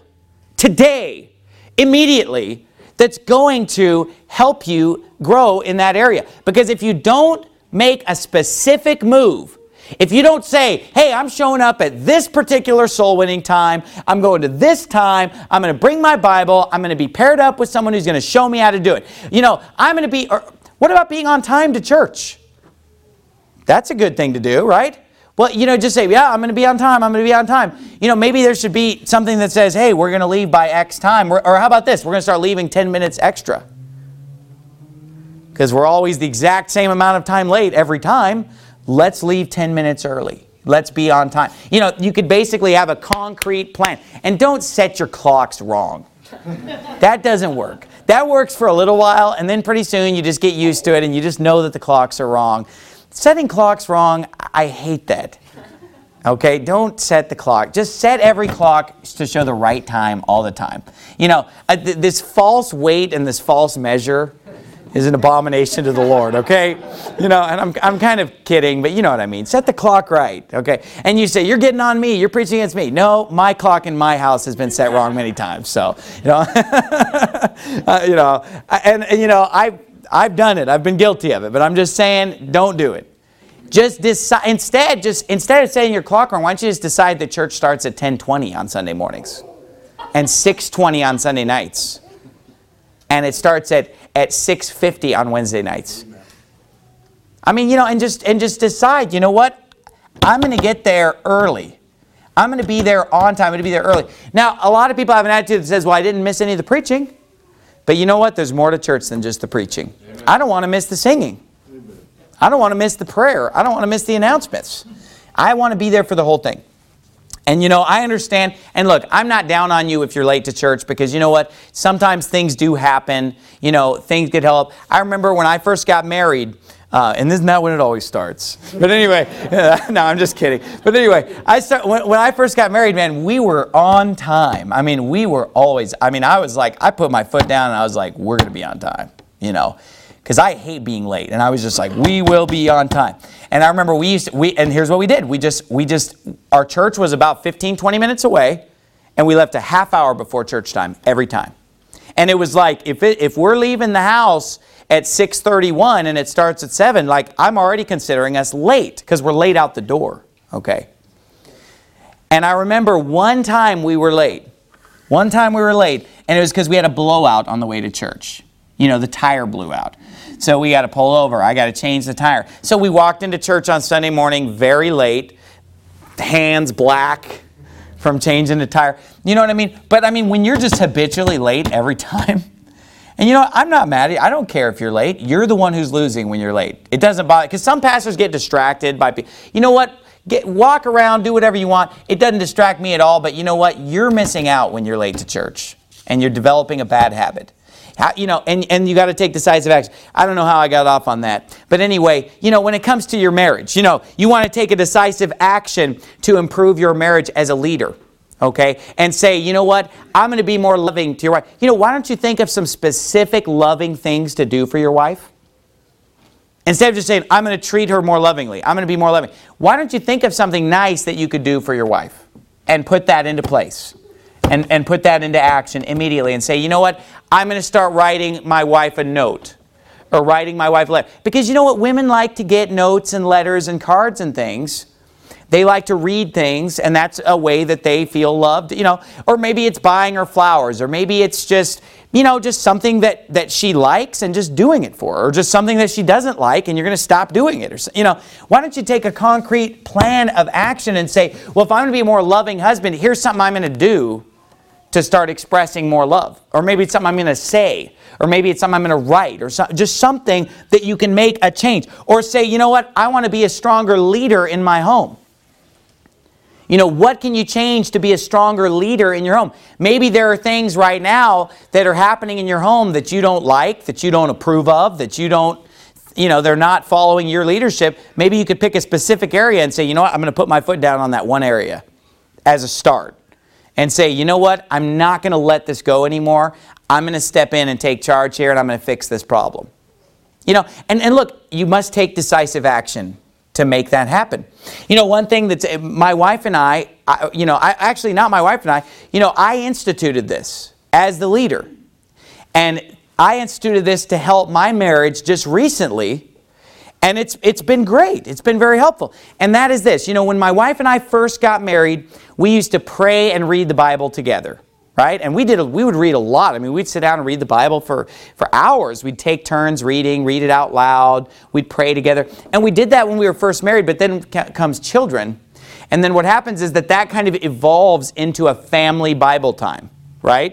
today, immediately, that's going to help you grow in that area? Because if you don't make a specific move, if you don't say, hey, I'm showing up at this particular soul winning time, I'm going to this time, I'm going to bring my Bible, I'm going to be paired up with someone who's going to show me how to do it. You know, I'm going to be, or what about being on time to church? That's a good thing to do, right? Well, you know, just say, yeah, I'm going to be on time. I'm going to be on time. You know, maybe there should be something that says, hey, we're going to leave by X time. Or, or how about this? We're going to start leaving ten minutes extra. because we're always the exact same amount of time late every time. Let's leave ten minutes early. Let's be on time. You know, you could basically have a concrete plan. And don't set your clocks wrong. That doesn't work. That works for a little while, and then pretty soon you just get used to it and you just know that the clocks are wrong. Setting clocks wrong, I hate that. Okay, don't set the clock. Just set every clock to show the right time all the time. You know, uh, th- this false weight and this false measure is an abomination to the Lord, okay? You know, and I'm I'm kind of kidding, but you know what I mean. Set the clock right, okay? And you say, you're getting on me, you're preaching against me. No, my clock in my house has been set wrong many times, so, you know. uh, you know, and, and, you know, I've, I've done it. I've been guilty of it, but I'm just saying, don't do it. Just decide, instead, just instead of setting your clock wrong, why don't you just decide the church starts at ten twenty on Sunday mornings and six twenty on Sunday nights. And it starts at, at six fifty on Wednesday nights. I mean, you know, and just and just decide, you know what? I'm going to get there early. I'm going to be there on time. I'm going to be there early. Now, a lot of people have an attitude that says, well, I didn't miss any of the preaching. But you know what? There's more to church than just the preaching. Amen. I don't want to miss the singing. Amen. I don't want to miss the prayer. I don't want to miss the announcements. I want to be there for the whole thing. And you know, I understand, and look, I'm not down on you if you're late to church, because you know what? Sometimes things do happen. You know, things get held up. I remember when I first got married, uh, and this is not when it always starts. But anyway, no, I'm just kidding. But anyway, I start when, when I first got married, man, we were on time. I mean, we were always, I mean, I was like, I put my foot down and I was like, we're going to be on time, you know. Because I hate being late, and I was just like, we will be on time. And I remember we used to, we, and here's what we did. We just, we just, our church was about fifteen, twenty minutes away, and we left a half hour before church time every time. And it was like, if it, if we're leaving the house at six thirty-one and it starts at seven, like I'm already considering us late, because we're late out the door, okay? And I remember one time we were late. One time we were late, and it was because we had a blowout on the way to church. You know, the tire blew out. So we got to pull over. I got to change the tire. So we walked into church on Sunday morning very late, hands black from changing the tire. You know what I mean? But I mean, when you're just habitually late every time, and you know, I'm not mad at you. I don't care if you're late. You're the one who's losing when you're late. It doesn't bother, because some pastors get distracted by people. You know what? Get, walk around, do whatever you want. It doesn't distract me at all, but you know what? You're missing out when you're late to church, and you're developing a bad habit. How, you know, and, and you got to take decisive action. I don't know how I got off on that. But anyway, you know, when it comes to your marriage, you know, you want to take a decisive action to improve your marriage as a leader, okay? And say, you know what, I'm going to be more loving to your wife. You know, why don't you think of some specific loving things to do for your wife? Instead of just saying, I'm going to treat her more lovingly. I'm going to be more loving. Why don't you think of something nice that you could do for your wife and put that into place? And, and put that into action immediately and say, you know what, I'm going to start writing my wife a note or writing my wife a letter. Because you know what, women like to get notes and letters and cards and things. They like to read things, and that's a way that they feel loved, you know. Or maybe it's buying her flowers, or maybe it's just, you know, just something that, that she likes and just doing it for her, or just something that she doesn't like and you're going to stop doing it. Or, you know, why don't you take a concrete plan of action and say, well, if I'm going to be a more loving husband, here's something I'm going to do to start expressing more love. Or maybe it's something I'm going to say. Or maybe it's something I'm going to write. Or so, just something that you can make a change. Or say, you know what? I want to be a stronger leader in my home. You know, what can you change to be a stronger leader in your home? Maybe there are things right now that are happening in your home that you don't like, that you don't approve of, that you don't, you know, they're not following your leadership. Maybe you could pick a specific area and say, you know what? I'm going to put my foot down on that one area as a start. And say, you know what, I'm not going to let this go anymore. I'm going to step in and take charge here, and I'm going to fix this problem. You know, and, and look, you must take decisive action to make that happen. You know, one thing that's, my wife and I, I you know, I actually not my wife and I, you know, I instituted this as the leader. And I instituted this to help my marriage just recently. And it's it's been great. It's been very helpful. And that is this. You know, when my wife and I first got married, we used to pray and read the Bible together, right? And we did. We would read a lot. I mean, we'd sit down and read the Bible for, for hours. We'd take turns reading, read it out loud. We'd pray together. And we did that when we were first married, but then comes children. And then what happens is that that kind of evolves into a family Bible time, right?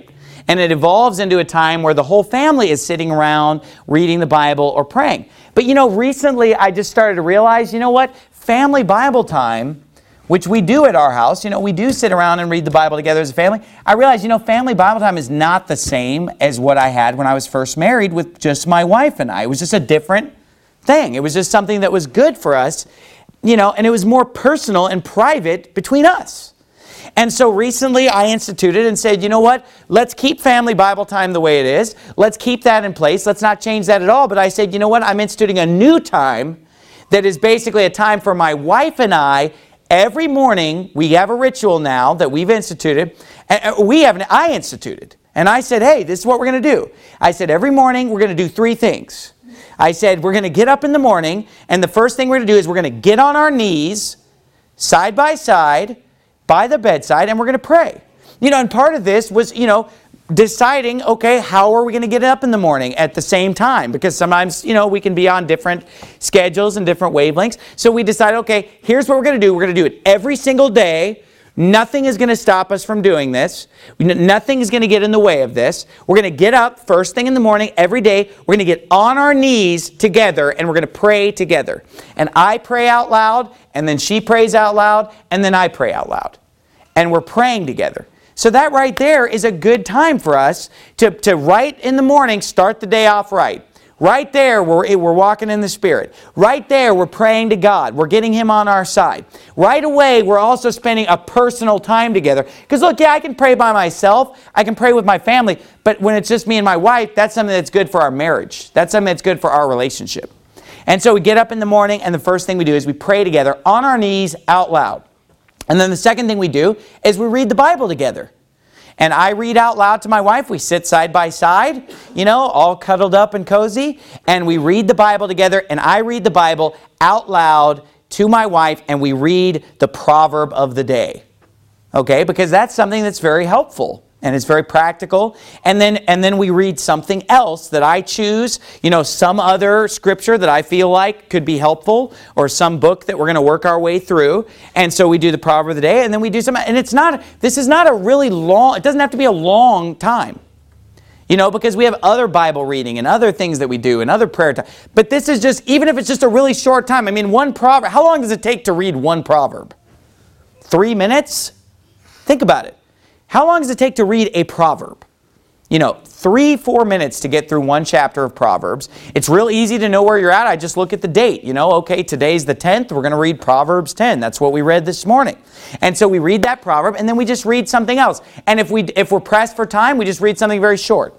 And it evolves into a time where the whole family is sitting around reading the Bible or praying. But you know, recently I just started to realize, you know what? Family Bible time, which we do at our house, you know, we do sit around and read the Bible together as a family. I realized, you know, family Bible time is not the same as what I had when I was first married with just my wife and I. It was just a different thing. It was just something that was good for us, you know, and it was more personal and private between us. And so recently I instituted and said, you know what, let's keep family Bible time the way it is. Let's keep that in place. Let's not change that at all. But I said, you know what, I'm instituting a new time that is basically a time for my wife and I. Every morning, we have a ritual now that we've instituted. And we haven't, I instituted. And I said, hey, this is what we're going to do. I said, every morning we're going to do three things. I said, we're going to get up in the morning, and the first thing we're going to do is we're going to get on our knees, side by side, by the bedside, and we're going to pray. You know, and part of this was, you know, deciding, okay, how are we going to get up in the morning at the same time? Because sometimes, you know, we can be on different schedules and different wavelengths. So we decided, okay, here's what we're going to do. We're going to do it every single day. Nothing is going to stop us from doing this. Nothing is going to get in the way of this. We're going to get up first thing in the morning every day. We're going to get on our knees together and we're going to pray together. And I pray out loud, and then she prays out loud, and then I pray out loud. And we're praying together. So that right there is a good time for us to, to right in the morning start the day off right. Right there, we're, we're walking in the Spirit. Right there, we're praying to God. We're getting Him on our side. Right away, we're also spending a personal time together. Because look, yeah, I can pray by myself. I can pray with my family. But when it's just me and my wife, that's something that's good for our marriage. That's something that's good for our relationship. And so we get up in the morning, and the first thing we do is we pray together on our knees out loud. And then the second thing we do is we read the Bible together. And I read out loud to my wife. We sit side by side, you know, all cuddled up and cozy. And we read the Bible together. And I read the Bible out loud to my wife. And we read the proverb of the day. Okay? Because that's something that's very helpful. And it's very practical. And then and then we read something else that I choose. You know, some other scripture that I feel like could be helpful. Or some book that we're going to work our way through. And so we do the proverb of the day. And then we do some... And it's not... This is not a really long... It doesn't have to be a long time. You know, because we have other Bible reading and other things that we do and other prayer time. But this is just... Even if it's just a really short time. I mean, one proverb... How long does it take to read one proverb? Three minutes? Think about it. How long does it take to read a proverb? You know, three, four minutes to get through one chapter of Proverbs. It's real easy to know where you're at. I just look at the date. You know, okay, today's the tenth. We're going to read Proverbs ten. That's what we read this morning. And so we read that proverb, and then we just read something else. And if, we, if we're pressed for time, we just read something very short.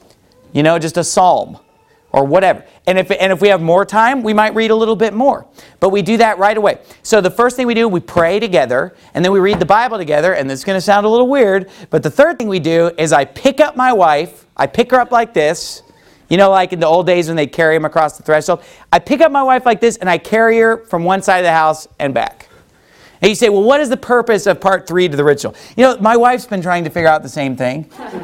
You know, just a psalm or whatever. And if, and if we have more time, we might read a little bit more. But we do that right away. So the first thing we do, we pray together, and then we read the Bible together, and this is going to sound a little weird, but the third thing we do is I pick up my wife, I pick her up like this, you know, like in the old days when they'd carry him across the threshold. I pick up my wife like this, and I carry her from one side of the house and back. And you say, well, what is the purpose of part three to the ritual? You know, my wife's been trying to figure out the same thing.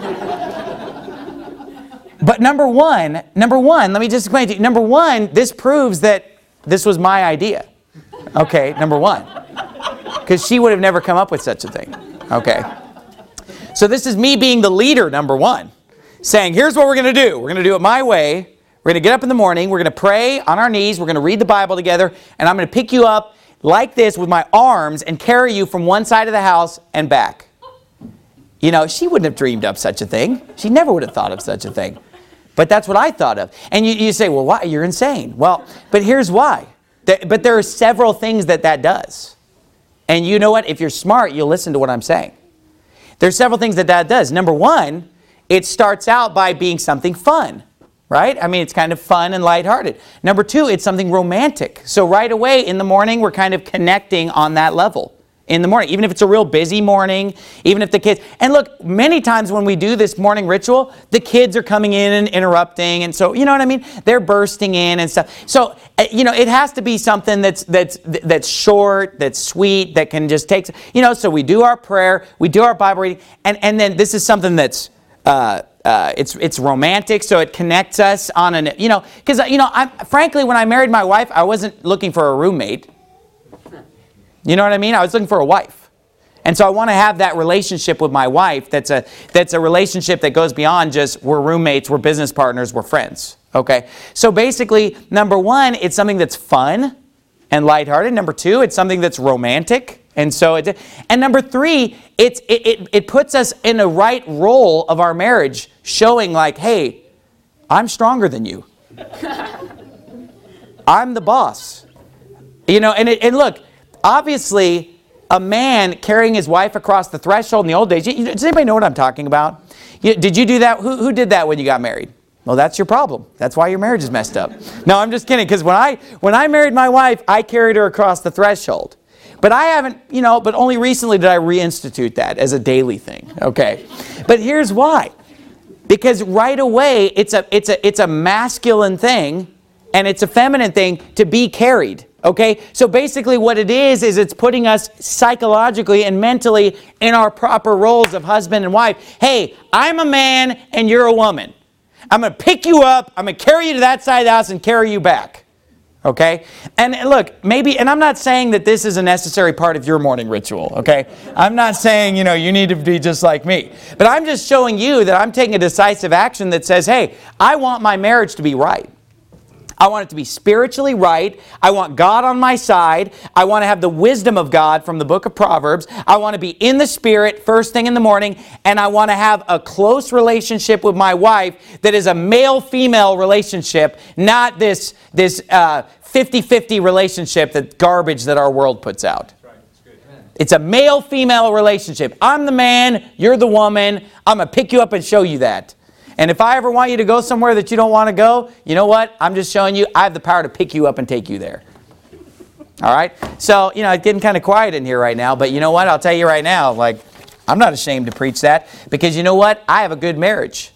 But number one, number one, let me just explain to you. Number one, this proves that this was my idea. Okay, number one. Because she would have never come up with such a thing. Okay. So this is me being the leader, number one. Saying, here's what we're going to do. We're going to do it my way. We're going to get up in the morning. We're going to pray on our knees. We're going to read the Bible together. And I'm going to pick you up like this with my arms and carry you from one side of the house and back. You know, she wouldn't have dreamed up such a thing. She never would have thought of such a thing. But that's what I thought of. And you, you say, well, why? You're insane. Well, but here's why. But there are several things that that does. And you know what? If you're smart, you'll listen to what I'm saying. There's several things that that does. Number one, it starts out by being something fun. Right? I mean, it's kind of fun and lighthearted. Number two, it's something romantic. So right away in the morning, we're kind of connecting on that level. In the morning, even if it's a real busy morning, even if the kids... And look, many times when we do this morning ritual, the kids are coming in and interrupting. And so, you know what I mean? They're bursting in and stuff. So, you know, it has to be something that's that's that's short, that's sweet, that can just take... You know, so we do our prayer, we do our Bible reading, and, and then this is something that's... Uh, uh, it's it's romantic, so it connects us on an... You know, because, you know, I, frankly, when I married my wife, I wasn't looking for a roommate. You know what I mean? I was looking for a wife. And so I want to have that relationship with my wife that's a, that's a relationship that goes beyond just we're roommates, we're business partners, we're friends. Okay? So basically, number one, it's something that's fun and lighthearted. Number two, it's something that's romantic. And so, it, and number three, it's, it, it, it puts us in the right role of our marriage, showing like, hey, I'm stronger than you. I'm the boss. You know, and, it, and look, obviously, a man carrying his wife across the threshold in the old days, you, does anybody know what I'm talking about? You, did you do that? Who, who did that when you got married? Well, that's your problem. That's why your marriage is messed up. No, I'm just kidding, because when I, when I married my wife, I carried her across the threshold. But I haven't, you know, but only recently did I reinstitute that as a daily thing, okay? But here's why. Because right away, it's a, it's a, it's a masculine thing and it's a feminine thing to be carried, okay? So basically what it is, is it's putting us psychologically and mentally in our proper roles of husband and wife. Hey, I'm a man and you're a woman. I'm going to pick you up, I'm going to carry you to that side of the house and carry you back. Okay? And look, maybe, and I'm not saying that this is a necessary part of your morning ritual, okay? I'm not saying, you know, you need to be just like me. But I'm just showing you that I'm taking a decisive action that says, hey, I want my marriage to be right. I want it to be spiritually right. I want God on my side. I want to have the wisdom of God from the book of Proverbs. I want to be in the Spirit first thing in the morning. And I want to have a close relationship with my wife that is a male-female relationship, not this, this uh, fifty-fifty relationship, that garbage that our world puts out. It's a male-female relationship. I'm the man, you're the woman. I'm going to pick you up and show you that. And if I ever want you to go somewhere that you don't want to go, you know what? I'm just showing you I have the power to pick you up and take you there. All right? So, you know, it's getting kind of quiet in here right now. But you know what? I'll tell you right now, like, I'm not ashamed to preach that. Because you know what? I have a good marriage.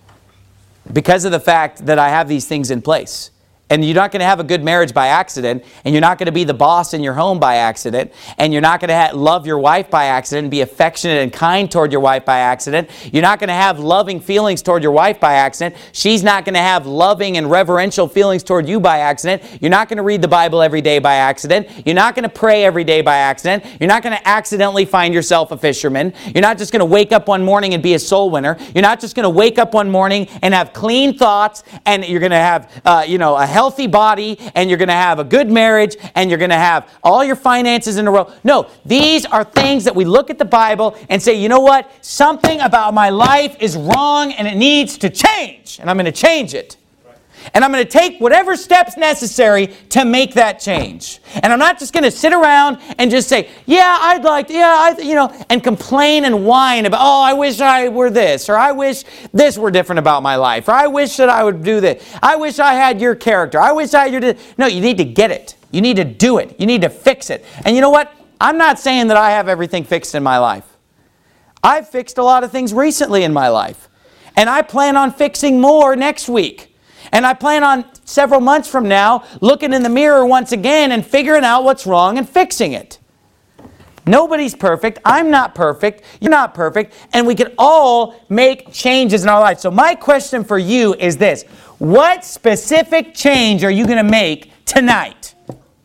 Because of the fact that I have these things in place. And you're not going to have a good marriage by accident. And you're not going to be the boss in your home by accident. And you're not going to love your wife by accident and be affectionate and kind toward your wife by accident. You're not going to have loving feelings toward your wife by accident. She's not going to have loving and reverential feelings toward you by accident. You're not going to read the Bible every day by accident. You're not going to pray every day by accident. You're not going to accidentally find yourself a fisherman. You're not just going to wake up one morning and be a soul winner. You're not just going to wake up one morning and have clean thoughts, and you're going to have, uh, you know, a healthy healthy body, and you're going to have a good marriage, and you're going to have all your finances in a row. No, these are things that we look at the Bible and say, you know what? Something about my life is wrong and it needs to change. And I'm going to change it. And I'm going to take whatever steps necessary to make that change. And I'm not just going to sit around and just say, yeah, I'd like to, yeah, I, you know, and complain and whine about, oh, I wish I were this, or I wish this were different about my life, or I wish that I would do this. I wish I had your character. I wish I had your... No, you need to get it. You need to do it. You need to fix it. And you know what? I'm not saying that I have everything fixed in my life. I've fixed a lot of things recently in my life. And I plan on fixing more next week. And I plan on several months from now looking in the mirror once again and figuring out what's wrong and fixing it. Nobody's perfect. I'm not perfect. You're not perfect. And we can all make changes in our life. So my question for you is this. What specific change are you going to make tonight?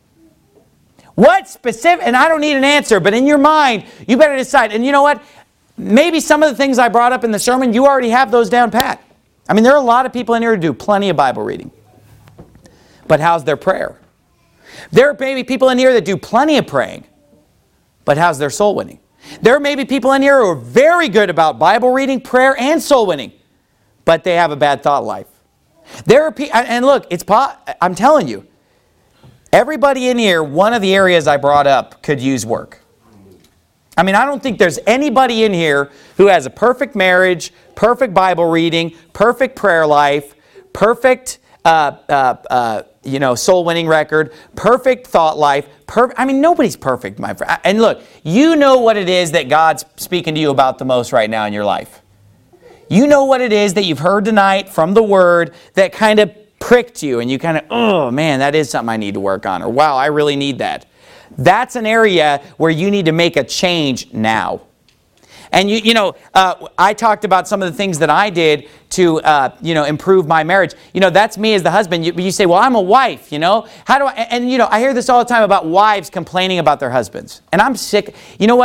What specific, and I don't need an answer, but in your mind, you better decide. And you know what? Maybe some of the things I brought up in the sermon, you already have those down pat. I mean, there are a lot of people in here who do plenty of Bible reading. But how's their prayer? There are maybe people in here that do plenty of praying. But how's their soul winning? There are maybe people in here who are very good about Bible reading, prayer, and soul winning. But they have a bad thought life. There are people, and look, it's I'm telling you, everybody in here, one of the areas I brought up could use work. I mean, I don't think there's anybody in here who has a perfect marriage, perfect Bible reading, perfect prayer life, perfect, uh, uh, uh, you know, soul-winning record, perfect thought life. Per- I mean, nobody's perfect, my friend. And look, you know what it is that God's speaking to you about the most right now in your life. You know what it is that you've heard tonight from the Word that kind of pricked you, and you kind of, oh, man, that is something I need to work on, or wow, I really need that. That's an area where you need to make a change now. And you, you know, uh, I talked about some of the things that I did to, uh, you know, improve my marriage. You know, that's me as the husband. You, you say, well, I'm a wife, you know. How do I, and, and, you know, I hear this all the time about wives complaining about their husbands. And I'm sick. You know what?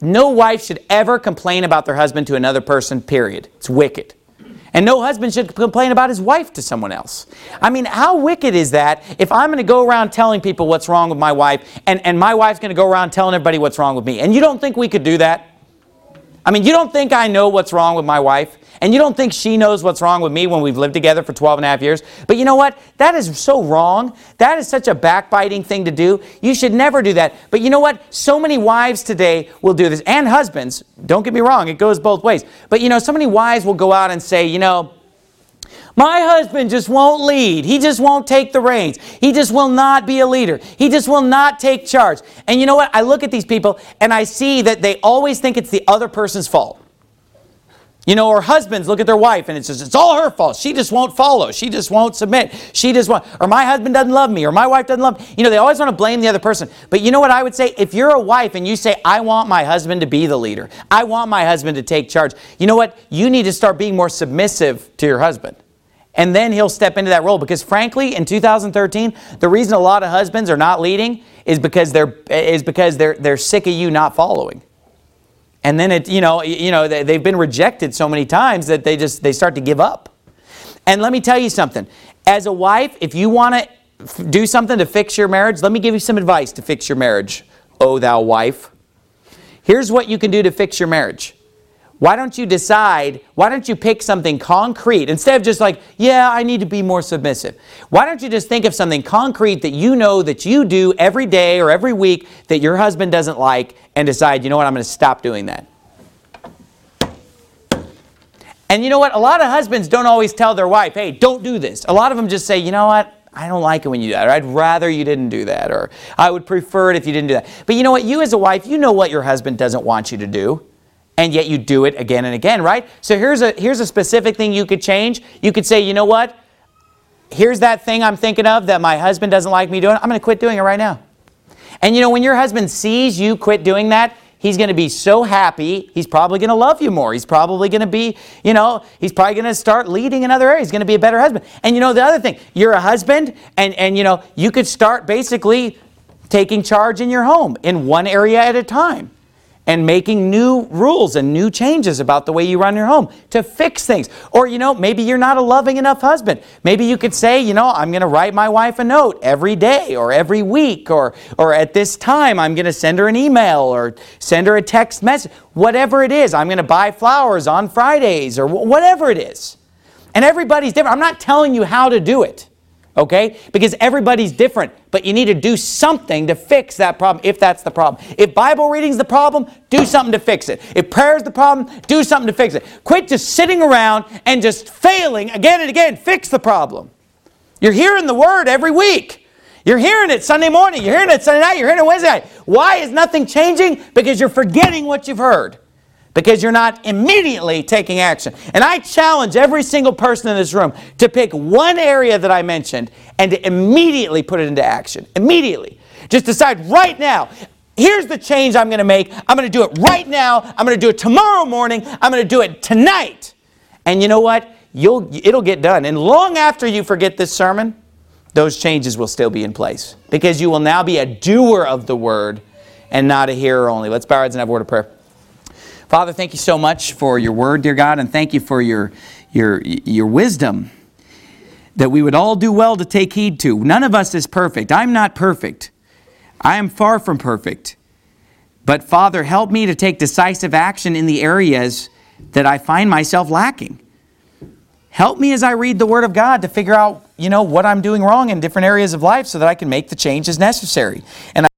no wife should ever complain about their husband to another person, period. It's wicked. And no husband should complain about his wife to someone else. I mean, how wicked is that if I'm going to go around telling people what's wrong with my wife, and, and my wife's going to go around telling everybody what's wrong with me? And you don't think we could do that? I mean, you don't think I know what's wrong with my wife? And you don't think she knows what's wrong with me when we've lived together for twelve and a half years? But you know what? That is so wrong. That is such a backbiting thing to do. You should never do that. But you know what? So many wives today will do this. And husbands. Don't get me wrong. It goes both ways. But you know, so many wives will go out and say, you know, my husband just won't lead. He just won't take the reins. He just will not be a leader. He just will not take charge. And you know what? I look at these people and I see that they always think it's the other person's fault. You know, or husbands look at their wife and it's just, it's all her fault. She just won't follow. She just won't submit. She just won't, or my husband doesn't love me, or my wife doesn't love me. You know, they always want to blame the other person. But you know what I would say? If you're a wife and you say, I want my husband to be the leader. I want my husband to take charge. You know what? You need to start being more submissive to your husband. And then he'll step into that role. Because frankly, in two thousand thirteen, the reason a lot of husbands are not leading is because they're, is because they're, they're sick of you not following. And then it, you know, you know, they've been rejected so many times that they just, they start to give up. And let me tell you something. As a wife, if you want to do something to fix your marriage, let me give you some advice to fix your marriage, oh thou wife. Here's what you can do to fix your marriage. Why don't you decide, why don't you pick something concrete instead of just like, yeah, I need to be more submissive. Why don't you just think of something concrete that you know that you do every day or every week that your husband doesn't like and decide, you know what, I'm going to stop doing that. And you know what, a lot of husbands don't always tell their wife, hey, don't do this. A lot of them just say, you know what, I don't like it when you do that, or I'd rather you didn't do that, or I would prefer it if you didn't do that. But you know what, you as a wife, you know what your husband doesn't want you to do. And yet you do it again and again, right? So here's a, here's a specific thing you could change. You could say, you know what? Here's that thing I'm thinking of that my husband doesn't like me doing. I'm going to quit doing it right now. And you know, when your husband sees you quit doing that, he's going to be so happy. He's probably going to love you more. He's probably going to be, you know, he's probably going to start leading in other areas. He's going to be a better husband. And you know, the other thing, you're a husband and, and you know, you could start basically taking charge in your home in one area at a time. And making new rules and new changes about the way you run your home to fix things. Or, you know, maybe you're not a loving enough husband. Maybe you could say, you know, I'm going to write my wife a note every day or every week or, or at this time I'm going to send her an email or send her a text message. Whatever it is, I'm going to buy flowers on Fridays or whatever it is. And everybody's different. I'm not telling you how to do it. Okay? Because everybody's different. But you need to do something to fix that problem if that's the problem. If Bible reading's the problem, do something to fix it. If prayer's the problem, do something to fix it. Quit just sitting around and just failing again and again. Fix the problem. You're hearing the Word every week. You're hearing it Sunday morning. You're hearing it Sunday night. You're hearing it Wednesday night. Why is nothing changing? Because you're forgetting what you've heard. Because you're not immediately taking action. And I challenge every single person in this room to pick one area that I mentioned and to immediately put it into action. Immediately. Just decide right now, here's the change I'm going to make. I'm going to do it right now. I'm going to do it tomorrow morning. I'm going to do it tonight. And you know what? You'll, it'll get done. And long after you forget this sermon, those changes will still be in place. Because you will now be a doer of the Word and not a hearer only. Let's bow our heads and have a word of prayer. Father, thank you so much for your Word, dear God, and thank you for your, your, your wisdom that we would all do well to take heed to. None of us is perfect. I'm not perfect. I am far from perfect. But Father, help me to take decisive action in the areas that I find myself lacking. Help me as I read the Word of God to figure out, you know, what I'm doing wrong in different areas of life so that I can make the changes necessary. And I